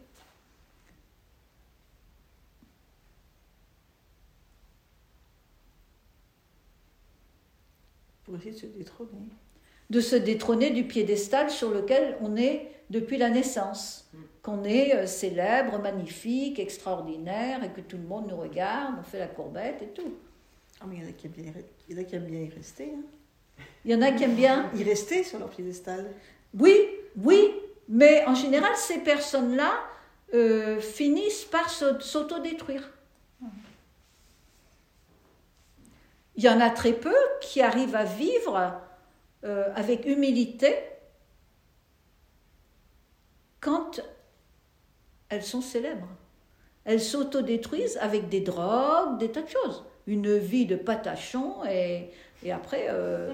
D: Pour essayer de se détrôner.
A: De se détrôner du piédestal sur lequel on est depuis la naissance. Qu'on est célèbre, magnifique, extraordinaire, et que tout le monde nous regarde, on fait la courbette et tout.
D: Ah, mais il y en a qui aiment bien, il y en a qui aiment bien y rester. Hein.
A: Il y en a qui aiment bien
D: y rester sur leur piédestal.
A: Oui, oui, mais en général, ces personnes-là euh, finissent par s'autodétruire. Il y en a très peu qui arrivent à vivre euh, avec humilité quand elles sont célèbres. Elles s'autodétruisent avec des drogues, des tas de choses. Une vie de patachon et, et après, euh,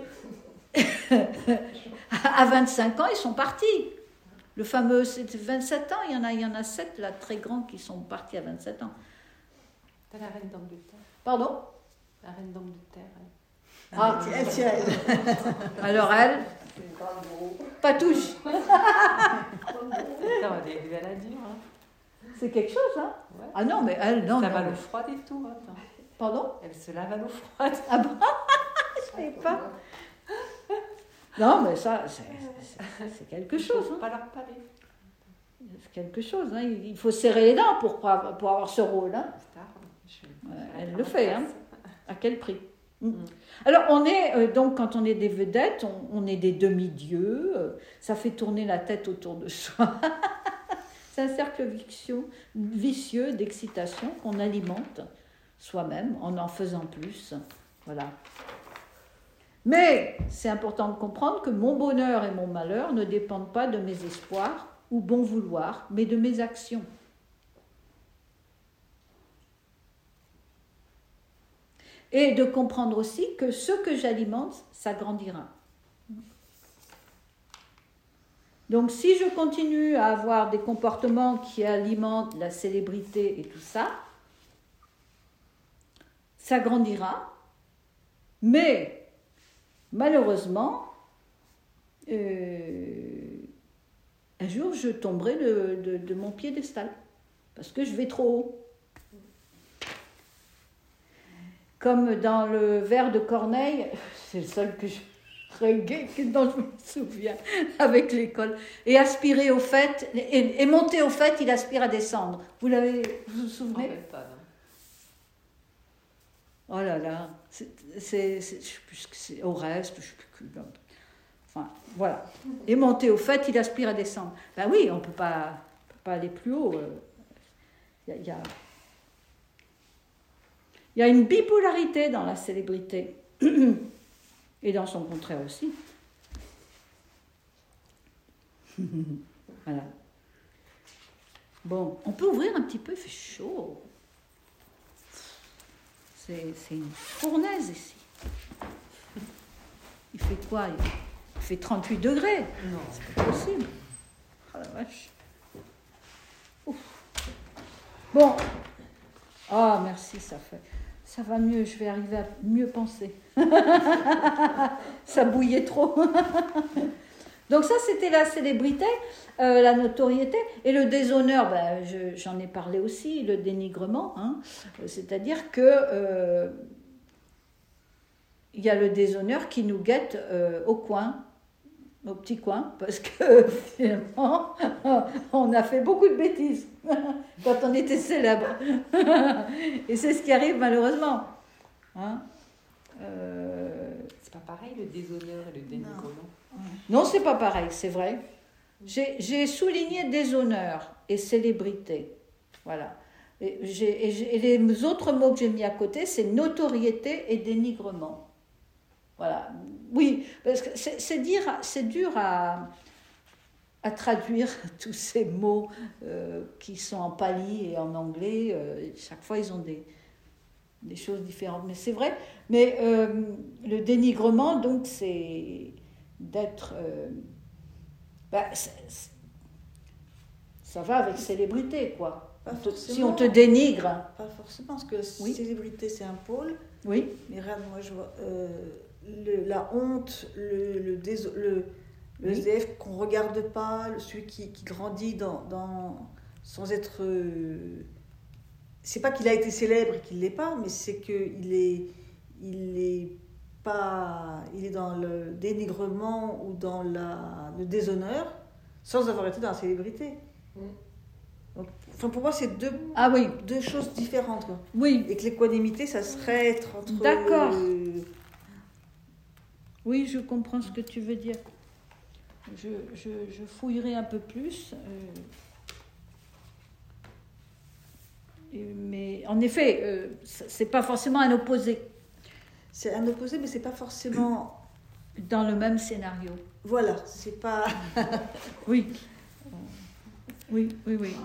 A: à vingt-cinq ans, ils sont partis. Le fameux, c'est vingt-sept ans, il y en a, il y en a sept là, très grands qui sont partis à vingt-sept ans.
B: T'as la reine d'Angleterre.
A: Pardon ?
B: La reine d'Angleterre. Elle.
A: Ah,
D: elle, tiens, elle.
A: Alors elle, pas touche.
B: Attends, elle est elle a dur. Hein.
A: C'est quelque chose, hein ?
B: Ouais.
A: Ah non, mais elle, non.
B: Elle se lave à
A: non.
B: l'eau froide et tout. Attends.
A: Pardon ?
B: Elle se lave à l'eau froide.
A: Ah bon ? Je ne sais pas. Non, mais ça, c'est, c'est, c'est quelque chose. Hein.
B: Pas leur parler.
A: C'est quelque chose. Hein. Il faut serrer les dents pour, pour avoir ce rôle. Hein. Ouais, elle le fait. Hein. À quel prix ? Mm. Alors, on est, euh, donc, quand on est des vedettes, on, on est des demi-dieux. Euh, ça fait tourner la tête autour de soi. C'est un cercle vicieux, vicieux d'excitation qu'on alimente soi-même en en faisant plus. Voilà. Mais c'est important de comprendre que mon bonheur et mon malheur ne dépendent pas de mes espoirs ou bon vouloir, mais de mes actions. Et de comprendre aussi que ce que j'alimente, ça grandira. Donc si je continue à avoir des comportements qui alimentent la célébrité et tout ça, ça grandira, mais malheureusement, euh, un jour je tomberai de, de, de mon piédestal, parce que je vais trop haut. Comme dans le vers de Corneille, c'est le seul que je dont je me souviens avec l'école, et aspirer au fait, et, et monter au fait, il aspire à descendre. Vous l'avez, vous vous souvenez?
B: Pas,
A: oh là là, c'est, c'est, c'est, je sais plus ce que c'est, au reste, je sais plus que, enfin, voilà. Et monter au fait, il aspire à descendre. Ben oui, on peut pas, on peut pas aller plus haut. Il y a, il y a, il y a une bipolarité dans la célébrité. Et dans son contraire aussi. Voilà. Bon, on peut ouvrir un petit peu, il fait chaud. C'est, c'est une fournaise ici. Il fait quoi? Il fait trente-huit degrés.
B: Non.
A: C'est pas possible. Oh la vache. Ouf. Bon. Ah, merci, ça fait... Ça va mieux, je vais arriver à mieux penser. Ça bouillait trop. Donc ça, c'était la célébrité, euh, la notoriété. Et le déshonneur, ben, je, j'en ai parlé aussi, le dénigrement. Hein, c'est-à-dire que euh, il y a le déshonneur qui nous guette euh, au coin, au petit coin, parce que finalement, on a fait beaucoup de bêtises quand on était célèbre. Et c'est ce qui arrive malheureusement. Hein euh...
B: C'est pas pareil le déshonneur et le dénigrement.
A: Non, non c'est pas pareil, c'est vrai. J'ai, j'ai souligné déshonneur et célébrité. Voilà. Et, j'ai, et, j'ai, et les autres mots que j'ai mis à côté, c'est notoriété et dénigrement. Voilà. Oui, parce que c'est, c'est, dire, c'est dur à, à traduire tous ces mots euh, qui sont en pali et en anglais. Euh, chaque fois, ils ont des, des choses différentes. Mais c'est vrai. Mais euh, le dénigrement, donc, c'est d'être... Euh, bah, c'est, c'est, ça va avec célébrité, quoi.
D: Pas
A: Si on te dénigre...
D: Pas forcément, parce que
A: oui.
D: Célébrité, c'est un pôle.
A: Oui.
D: Mais regarde, moi, je vois... Euh, Le, la honte, le, le, dés, le, le
A: oui.
D: S D F qu'on ne regarde pas, celui qui, qui grandit dans, dans, sans être... Euh, c'est pas qu'il a été célèbre et qu'il ne l'est pas, mais c'est qu'il est, il est, pas, il est dans le dénigrement ou dans la, le déshonneur sans avoir été dans la célébrité. Mm. Donc, enfin, pour moi, c'est deux,
A: ah, oui.
D: deux choses différentes. Quoi.
A: Oui.
D: Et que l'équanimité, ça serait être entre...
A: D'accord.
D: Euh,
A: Oui, je comprends ce que tu veux dire. Je, je, je fouillerai un peu plus. Euh, et, mais en effet, euh, c'est pas forcément un opposé.
D: C'est un opposé, mais c'est pas forcément
A: dans le même scénario.
D: Voilà, c'est pas.
A: oui. Oui, oui, oui.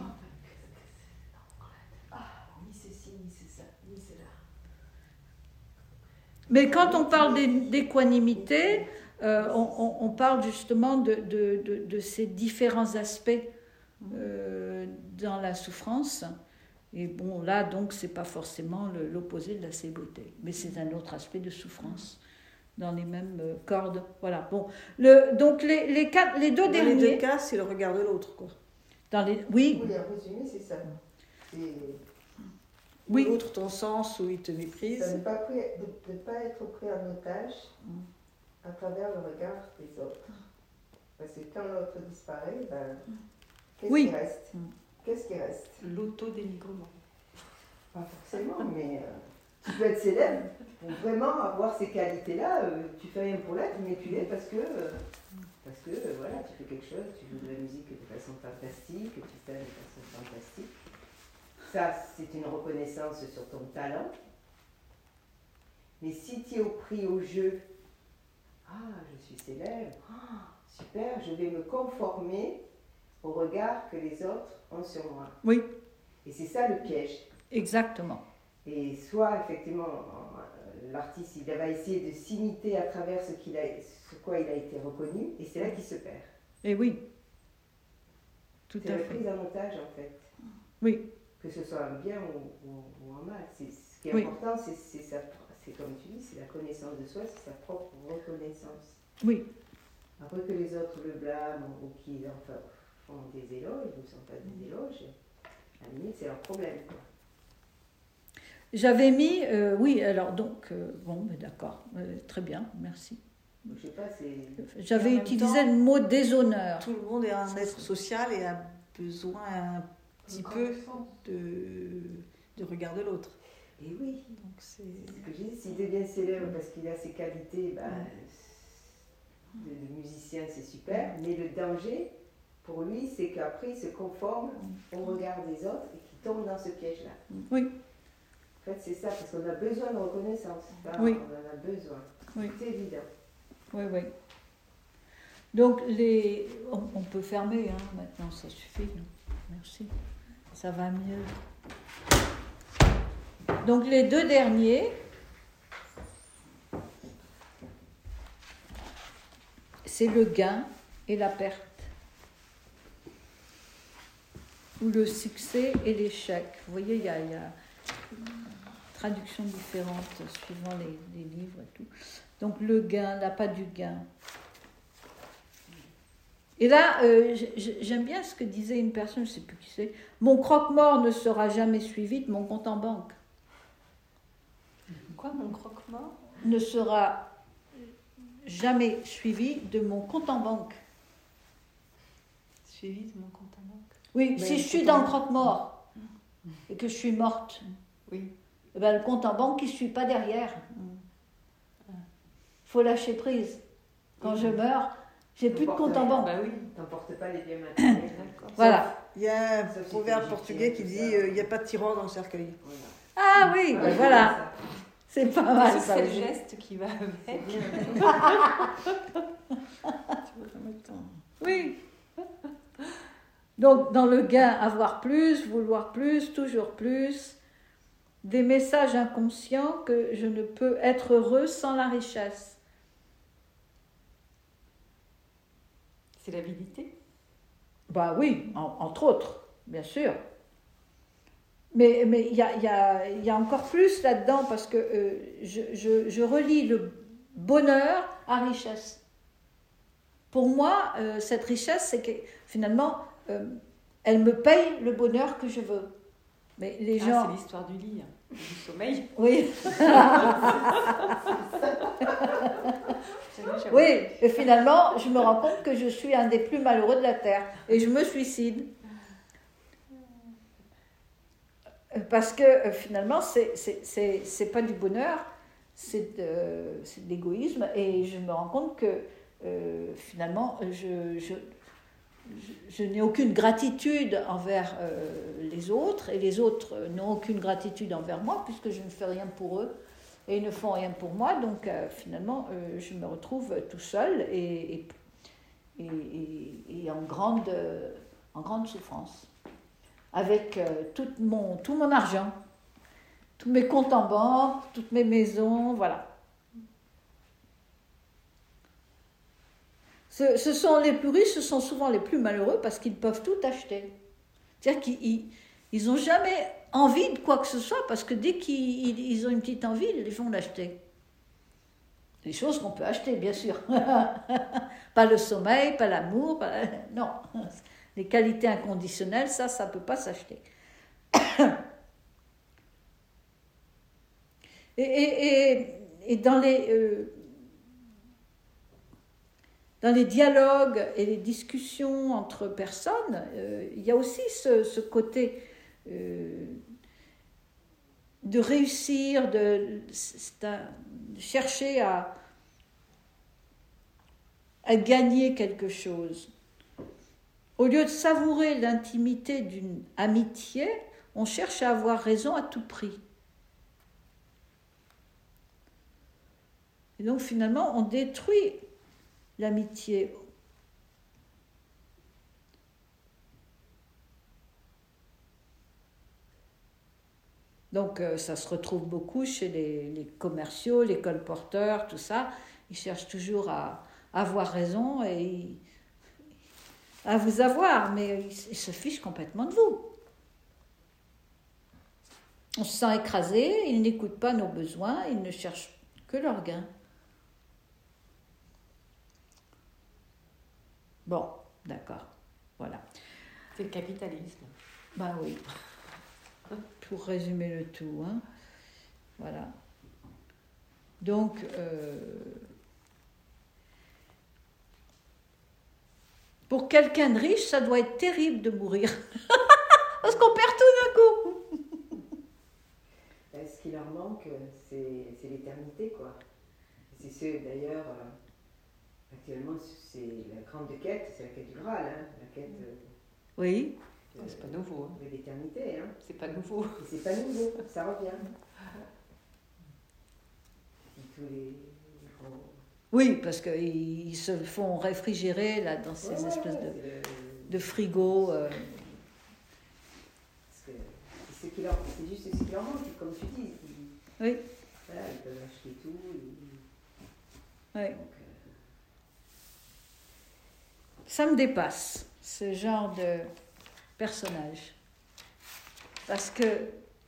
C: Ni ceci, ni c'est ça, ni c'est là.
A: Mais quand on parle d'équanimité, euh, on, on parle justement de, de, de, de ces différents aspects euh, dans la souffrance. Et bon, là, donc, c'est pas forcément le, l'opposé de la célébrité, mais c'est un autre aspect de souffrance dans les mêmes euh, cordes. Voilà. Bon, le, donc les, les, quatre, les deux
D: dans
A: derniers.
D: Dans les deux cas, c'est le regard de l'autre, quoi.
A: Dans les, oui.
C: Oui, en résumé, c'est ça. C'est...
A: Oui.
D: L'autre, ton sens où il te méprise.
C: Ça ne pas, pris, de ne pas être pris en otage mm. à travers le regard des autres. Parce que quand l'autre disparaît, ben, qu'est-ce
A: oui.
C: qui reste mm. Qu'est-ce qui reste?
B: L'autodénigrement.
C: Pas forcément, mais euh, tu peux être célèbre pour vraiment avoir ces qualités-là. Euh, tu fais rien pour l'être, mais tu l'es parce que, euh, parce que euh, voilà, tu fais quelque chose, tu joues de la musique de façon fantastique, tu fais de façon fantastique. ça, c'est une reconnaissance sur ton talent. Mais si tu es pris au jeu, ah, je suis célèbre, ah, super, je vais me conformer au regard que les autres ont sur moi.
A: Oui.
C: Et c'est ça le piège.
A: Exactement.
C: Et soit, effectivement, l'artiste, il va essayer de s'imiter à travers ce, qu'il a, ce quoi il a été reconnu, et c'est là qu'il se perd.
A: Et oui. Tout
C: C'est
A: à
C: la
A: fait.
C: prise en otage, en fait.
A: Oui.
C: Que ce soit un bien ou, ou, ou un mal. C'est, ce qui est
A: Oui.
C: important, c'est, c'est, sa, c'est comme tu dis, c'est la connaissance de soi, c'est sa propre reconnaissance.
A: Oui.
C: Après que les autres le blâment ou, ou qu'ils enfin, font des éloges, ou ne sont pas des éloges, à la limite, c'est leur problème, quoi.
A: J'avais mis, euh, oui, alors donc, euh, bon, mais d'accord, euh, très bien, merci.
C: Je sais pas, c'est...
A: J'avais
D: Et en même
A: utilisé
D: temps,
A: le mot déshonneur.
D: Tout le monde est un être social et a besoin un petit peu de, de regard de l'autre.
C: Et oui,
D: Donc c'est...
C: c'est ce que j'ai dit, s'il devient célèbre parce qu'il a ses qualités, ben, de, de musicien, c'est super, mais le danger, pour lui, c'est qu'après, il se conforme au regard des autres et qu'il tombe dans ce piège-là.
A: Oui.
C: En fait, c'est ça, parce qu'on a besoin de reconnaissance. Enfin,
A: Oui.
C: On en a besoin.
A: Oui.
C: C'est évident.
A: Oui, oui. Donc, les... on, on peut fermer, hein, maintenant, ça suffit. Merci. Ça va mieux. Donc, les deux derniers, c'est le gain et la perte. Ou le succès et l'échec. Vous voyez, il y a, il y a une traduction différente suivant les, les livres et tout. Donc, le gain, l'appât du gain. Et là, euh, j'aime bien ce que disait une personne, je ne sais plus qui c'est. Mon croque-mort ne sera jamais suivi de mon compte en banque.
B: Quoi, mon croque-mort?
A: Ne sera jamais suivi de mon compte en banque.
B: Suivi de mon compte en banque.
A: Oui,
D: Mais
A: si je
D: le
A: suis
D: compte
A: dans
D: en
A: le
D: banque.
A: croque-mort et que je suis morte,
B: Oui.
A: eh ben, le compte en banque, il ne suit pas derrière. Il faut lâcher prise. Quand je meurs, j'ai plus de compte en banque.
B: Bah oui.
C: T'emportes pas les biens matériels.
B: D'accord.
A: Voilà.
D: Il y a un
C: Sauf si
D: proverbe
C: t'es
D: portugais qui
C: égyptien,
D: dit
C: tout ça.
D: euh, il n'y a pas de tiroir dans le cercueil.
C: Voilà.
A: Ah oui, ben voilà. C'est pas mal ça.
B: C'est le
A: aussi.
B: geste qui va avec.
A: Oui. Donc, dans le gain, avoir plus, vouloir plus, toujours plus. Des messages inconscients que je ne peux être heureux sans la richesse.
B: C'est l'avidité.
A: Bah oui, en- entre autres, bien sûr. Mais mais il y a, y a- y a encore plus là-dedans parce que euh, je, je, je relie le bonheur à richesse. Pour moi, euh, cette richesse, c'est que finalement, euh, elle me paye le bonheur que je veux. Mais les
B: Ah,
A: gens...
B: c'est l'histoire du lit, hein, du sommeil.
A: Oui,
B: J'avais- j'avais-
A: oui, et finalement, je me rends compte que je suis un des plus malheureux de la Terre et je me suicide. Parce que euh, finalement, c'est, c'est, c'est, c'est pas du bonheur, c'est de, c'est de l'égoïsme et je me rends compte que euh, finalement, je, je, je, je n'ai aucune gratitude envers euh, les autres et les autres n'ont aucune gratitude envers moi puisque je ne fais rien pour eux. Et ils ne font rien pour moi, donc euh, finalement, euh, je me retrouve tout seul et, et, et, et, et en, grande, euh, en grande souffrance. Avec euh, tout, mon, tout mon argent, tous mes comptes en banque, toutes mes maisons, voilà. Ce, ce sont les plus riches, ce sont souvent les plus malheureux parce qu'ils peuvent tout acheter. C'est-à-dire qu'ils n'ont jamais envie de quoi que ce soit, parce que dès qu'ils ils ont une petite envie, ils vont l'acheter. Des choses qu'on peut acheter, bien sûr. Pas le sommeil, pas l'amour, pas... non. Les qualités inconditionnelles, ça, ça ne peut pas s'acheter. et, et, et, et dans les... Euh, Dans les dialogues et les discussions entre personnes, euh, il y a aussi ce, ce côté euh, de réussir, de, un, de chercher à, à gagner quelque chose. Au lieu de savourer l'intimité d'une amitié, on cherche à avoir raison à tout prix. Et donc finalement, on détruit l'amitié. Donc euh, ça se retrouve beaucoup chez les, les commerciaux, les colporteurs, tout ça. Ils cherchent toujours à, à avoir raison et à vous avoir, mais ils, ils se fichent complètement de vous. On se sent écrasé, ils n'écoutent pas nos besoins, ils ne cherchent que leur gain. Bon, d'accord, voilà.
B: C'est le capitalisme.
A: Ben oui, pour résumer le tout, hein. Voilà. Donc, euh, pour quelqu'un de riche, ça doit être terrible de mourir. Parce qu'on perd tout d'un coup.
C: Ce qui leur manque, c'est, c'est l'éternité, quoi. C'est ce, d'ailleurs, euh, actuellement, c'est la grande quête, c'est la quête du Graal, hein, la quête de,
A: Oui.
C: de,
B: C'est pas nouveau. Hein.
C: de l'éternité. Hein.
B: C'est pas nouveau.
C: Et c'est pas nouveau, ça revient. Et tous les gros...
A: Oui, parce qu'ils se font réfrigérer là, dans ces
C: Ouais,
A: espèces
C: ouais,
A: de,
C: c'est le-
A: de frigos. Euh.
C: Parce que c'est, ce qui leur, c'est juste ce qui leur manque, comme tu dis. Ils,
A: Oui,
C: voilà, ils peuvent acheter tout. Ils,
A: oui.
C: donc, euh,
A: Ça me dépasse, ce genre de personnage. Parce que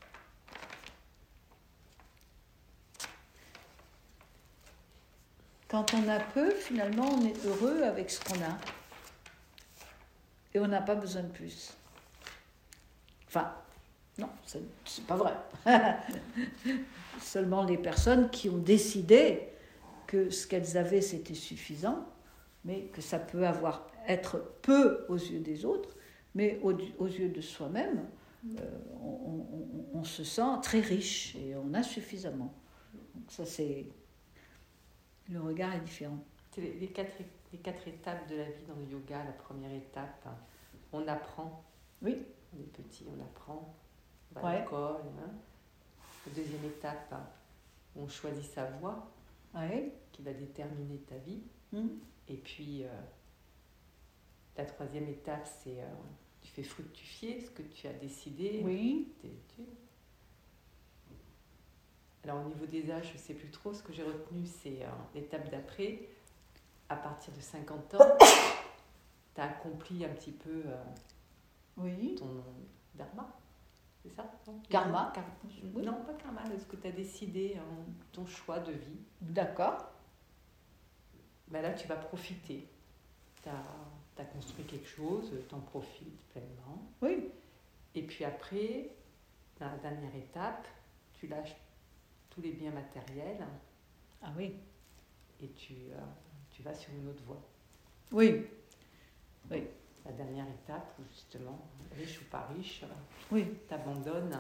A: quand on a peu, finalement, on est heureux avec ce qu'on a. Et on n'a pas besoin de plus. Enfin, non, c'est, c'est pas vrai. Seulement les personnes qui ont décidé que ce qu'elles avaient, c'était suffisant, mais que ça peut avoir, être peu aux yeux des autres, mais aux, aux yeux de soi-même, euh, on, on, on se sent très riche et on a suffisamment. Donc ça, c'est... Le regard est différent.
B: C'est les, les, quatre, les quatre étapes de la vie dans le yoga. La première étape, on apprend.
A: Oui.
B: On est petit, on apprend. On va
A: Ouais.
B: à l'école. Hein. La deuxième étape, on choisit sa voie,
A: Oui.
B: qui va déterminer ta vie.
A: Mm.
B: Et puis, euh, la troisième étape, c'est euh, tu fais fructifier ce que tu as décidé.
A: Oui.
B: Tes études. Alors, au niveau des âges, je ne sais plus trop. Ce que j'ai retenu, c'est euh, l'étape d'après. À partir de cinquante ans, tu as accompli un petit peu euh,
A: Oui.
B: ton dharma. C'est ça, non?
A: Karma.
B: Car-
A: Oui.
B: Non, pas karma, ce que tu as décidé, hein, ton choix de vie.
A: D'accord.
B: Ben là, tu vas profiter. Tu as construit quelque chose, tu en profites pleinement.
A: Oui.
B: Et puis après, dans la dernière étape, tu lâches tous les biens matériels
A: Ah oui.
B: et tu, euh, tu vas sur une autre voie.
A: Oui. Oui.
B: La dernière étape où justement, riche ou pas riche,
A: Oui.
B: tu abandonnes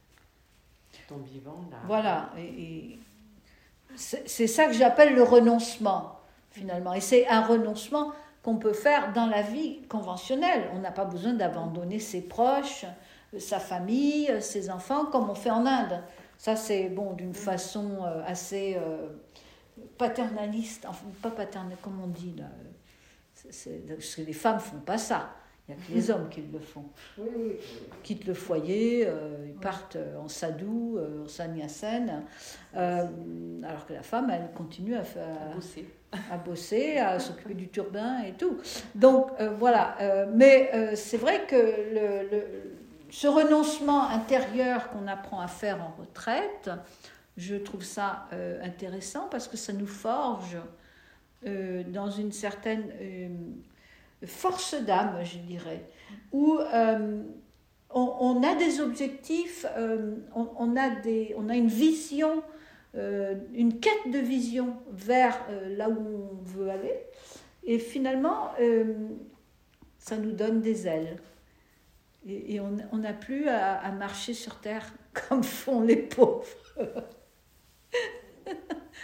B: ton vivant. Là.
A: Voilà. Et, et c'est, c'est ça que j'appelle le renoncement, finalement. Et c'est un renoncement qu'on peut faire dans la vie conventionnelle. On n'a pas besoin d'abandonner ses proches, sa famille, ses enfants, comme on fait en Inde. Ça, c'est bon, d'une façon euh, assez euh, paternaliste, enfin, pas paternaliste, comme on dit là. C'est, c'est, parce que les femmes ne font pas ça. Il n'y a que les hommes qui le font.
C: oui, oui.
A: Ils quittent le foyer, euh, ils partent en sadhu, euh, en sannyasen, euh, alors que la femme, elle continue à, faire,
B: À bosser.
A: à bosser, à s'occuper du turbin et tout. Donc, euh, voilà. Euh, mais euh, c'est vrai que le, le, ce renoncement intérieur qu'on apprend à faire en retraite, je trouve ça euh, intéressant parce que ça nous forge euh, dans une certaine euh, force d'âme, je dirais, où euh, on, on a des objectifs, euh, on, on, a des, on a une vision, euh, une quête de vision vers euh, là où on veut aller, et finalement, euh, ça nous donne des ailes. Et, et on n'a plus à, à marcher sur terre comme font les pauvres.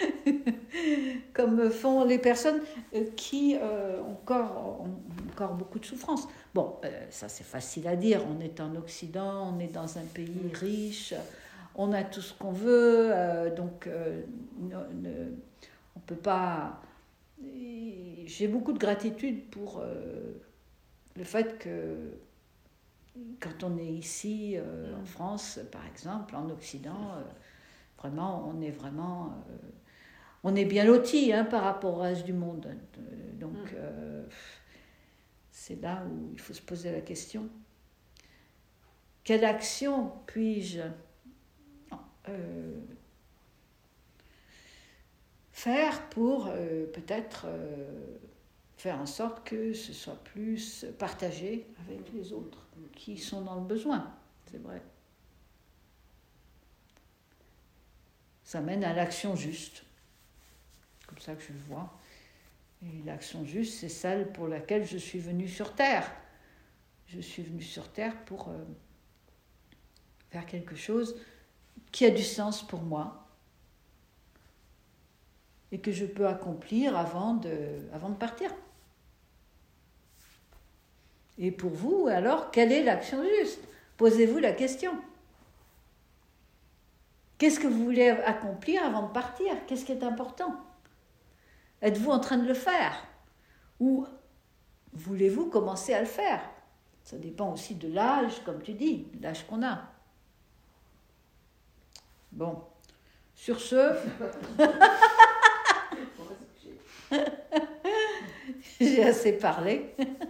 A: comme font les personnes qui euh, ont, encore, ont encore beaucoup de souffrance. Bon, euh, ça c'est facile à dire, on est en Occident, on est dans un pays riche, on a tout ce qu'on veut, euh, donc euh, ne, ne, on ne peut pas... J'ai beaucoup de gratitude pour euh, le fait que quand on est ici, euh, en France, par exemple, en Occident, euh, vraiment, on est vraiment... Euh, on est bien lotis hein, par rapport au reste du monde. Donc, euh, c'est là où il faut se poser la question. Quelle action puis-je euh, faire pour euh, peut-être euh, faire en sorte que ce soit plus partagé avec les autres qui sont dans le besoin, c'est vrai. Ça mène à l'action juste, comme ça que je le vois. Et l'action juste, c'est celle pour laquelle je suis venue sur Terre. Je suis venue sur Terre pour euh, faire quelque chose qui a du sens pour moi et que je peux accomplir avant de, avant de partir. Et pour vous, alors, quelle est l'action juste ? Posez-vous la question. Qu'est-ce que vous voulez accomplir avant de partir ? Qu'est-ce qui est important ? Êtes-vous en train de le faire ? Ou voulez-vous commencer à le faire ? Ça dépend aussi de l'âge, comme tu dis, l'âge qu'on a. Bon, sur ce... J'ai assez parlé.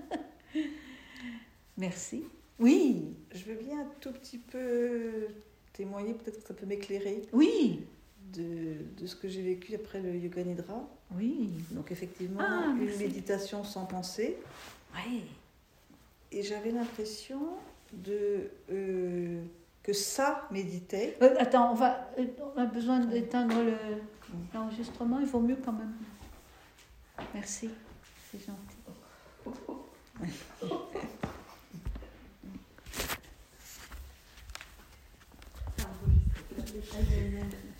A: Merci. Oui.
D: Je veux bien un tout petit peu témoigner, peut-être que ça peut m'éclairer.
A: Oui.
D: De, de ce que j'ai vécu après le Yoga Nidra.
A: Oui.
D: Donc effectivement,
A: Ah,
D: une
A: merci.
D: méditation sans pensée.
A: Oui.
D: Et j'avais l'impression de, euh, que ça méditait.
A: Euh, attends, on, va, on a besoin d'éteindre le, l'enregistrement, il vaut mieux quand même. Merci, c'est gentil.
B: Enregistré.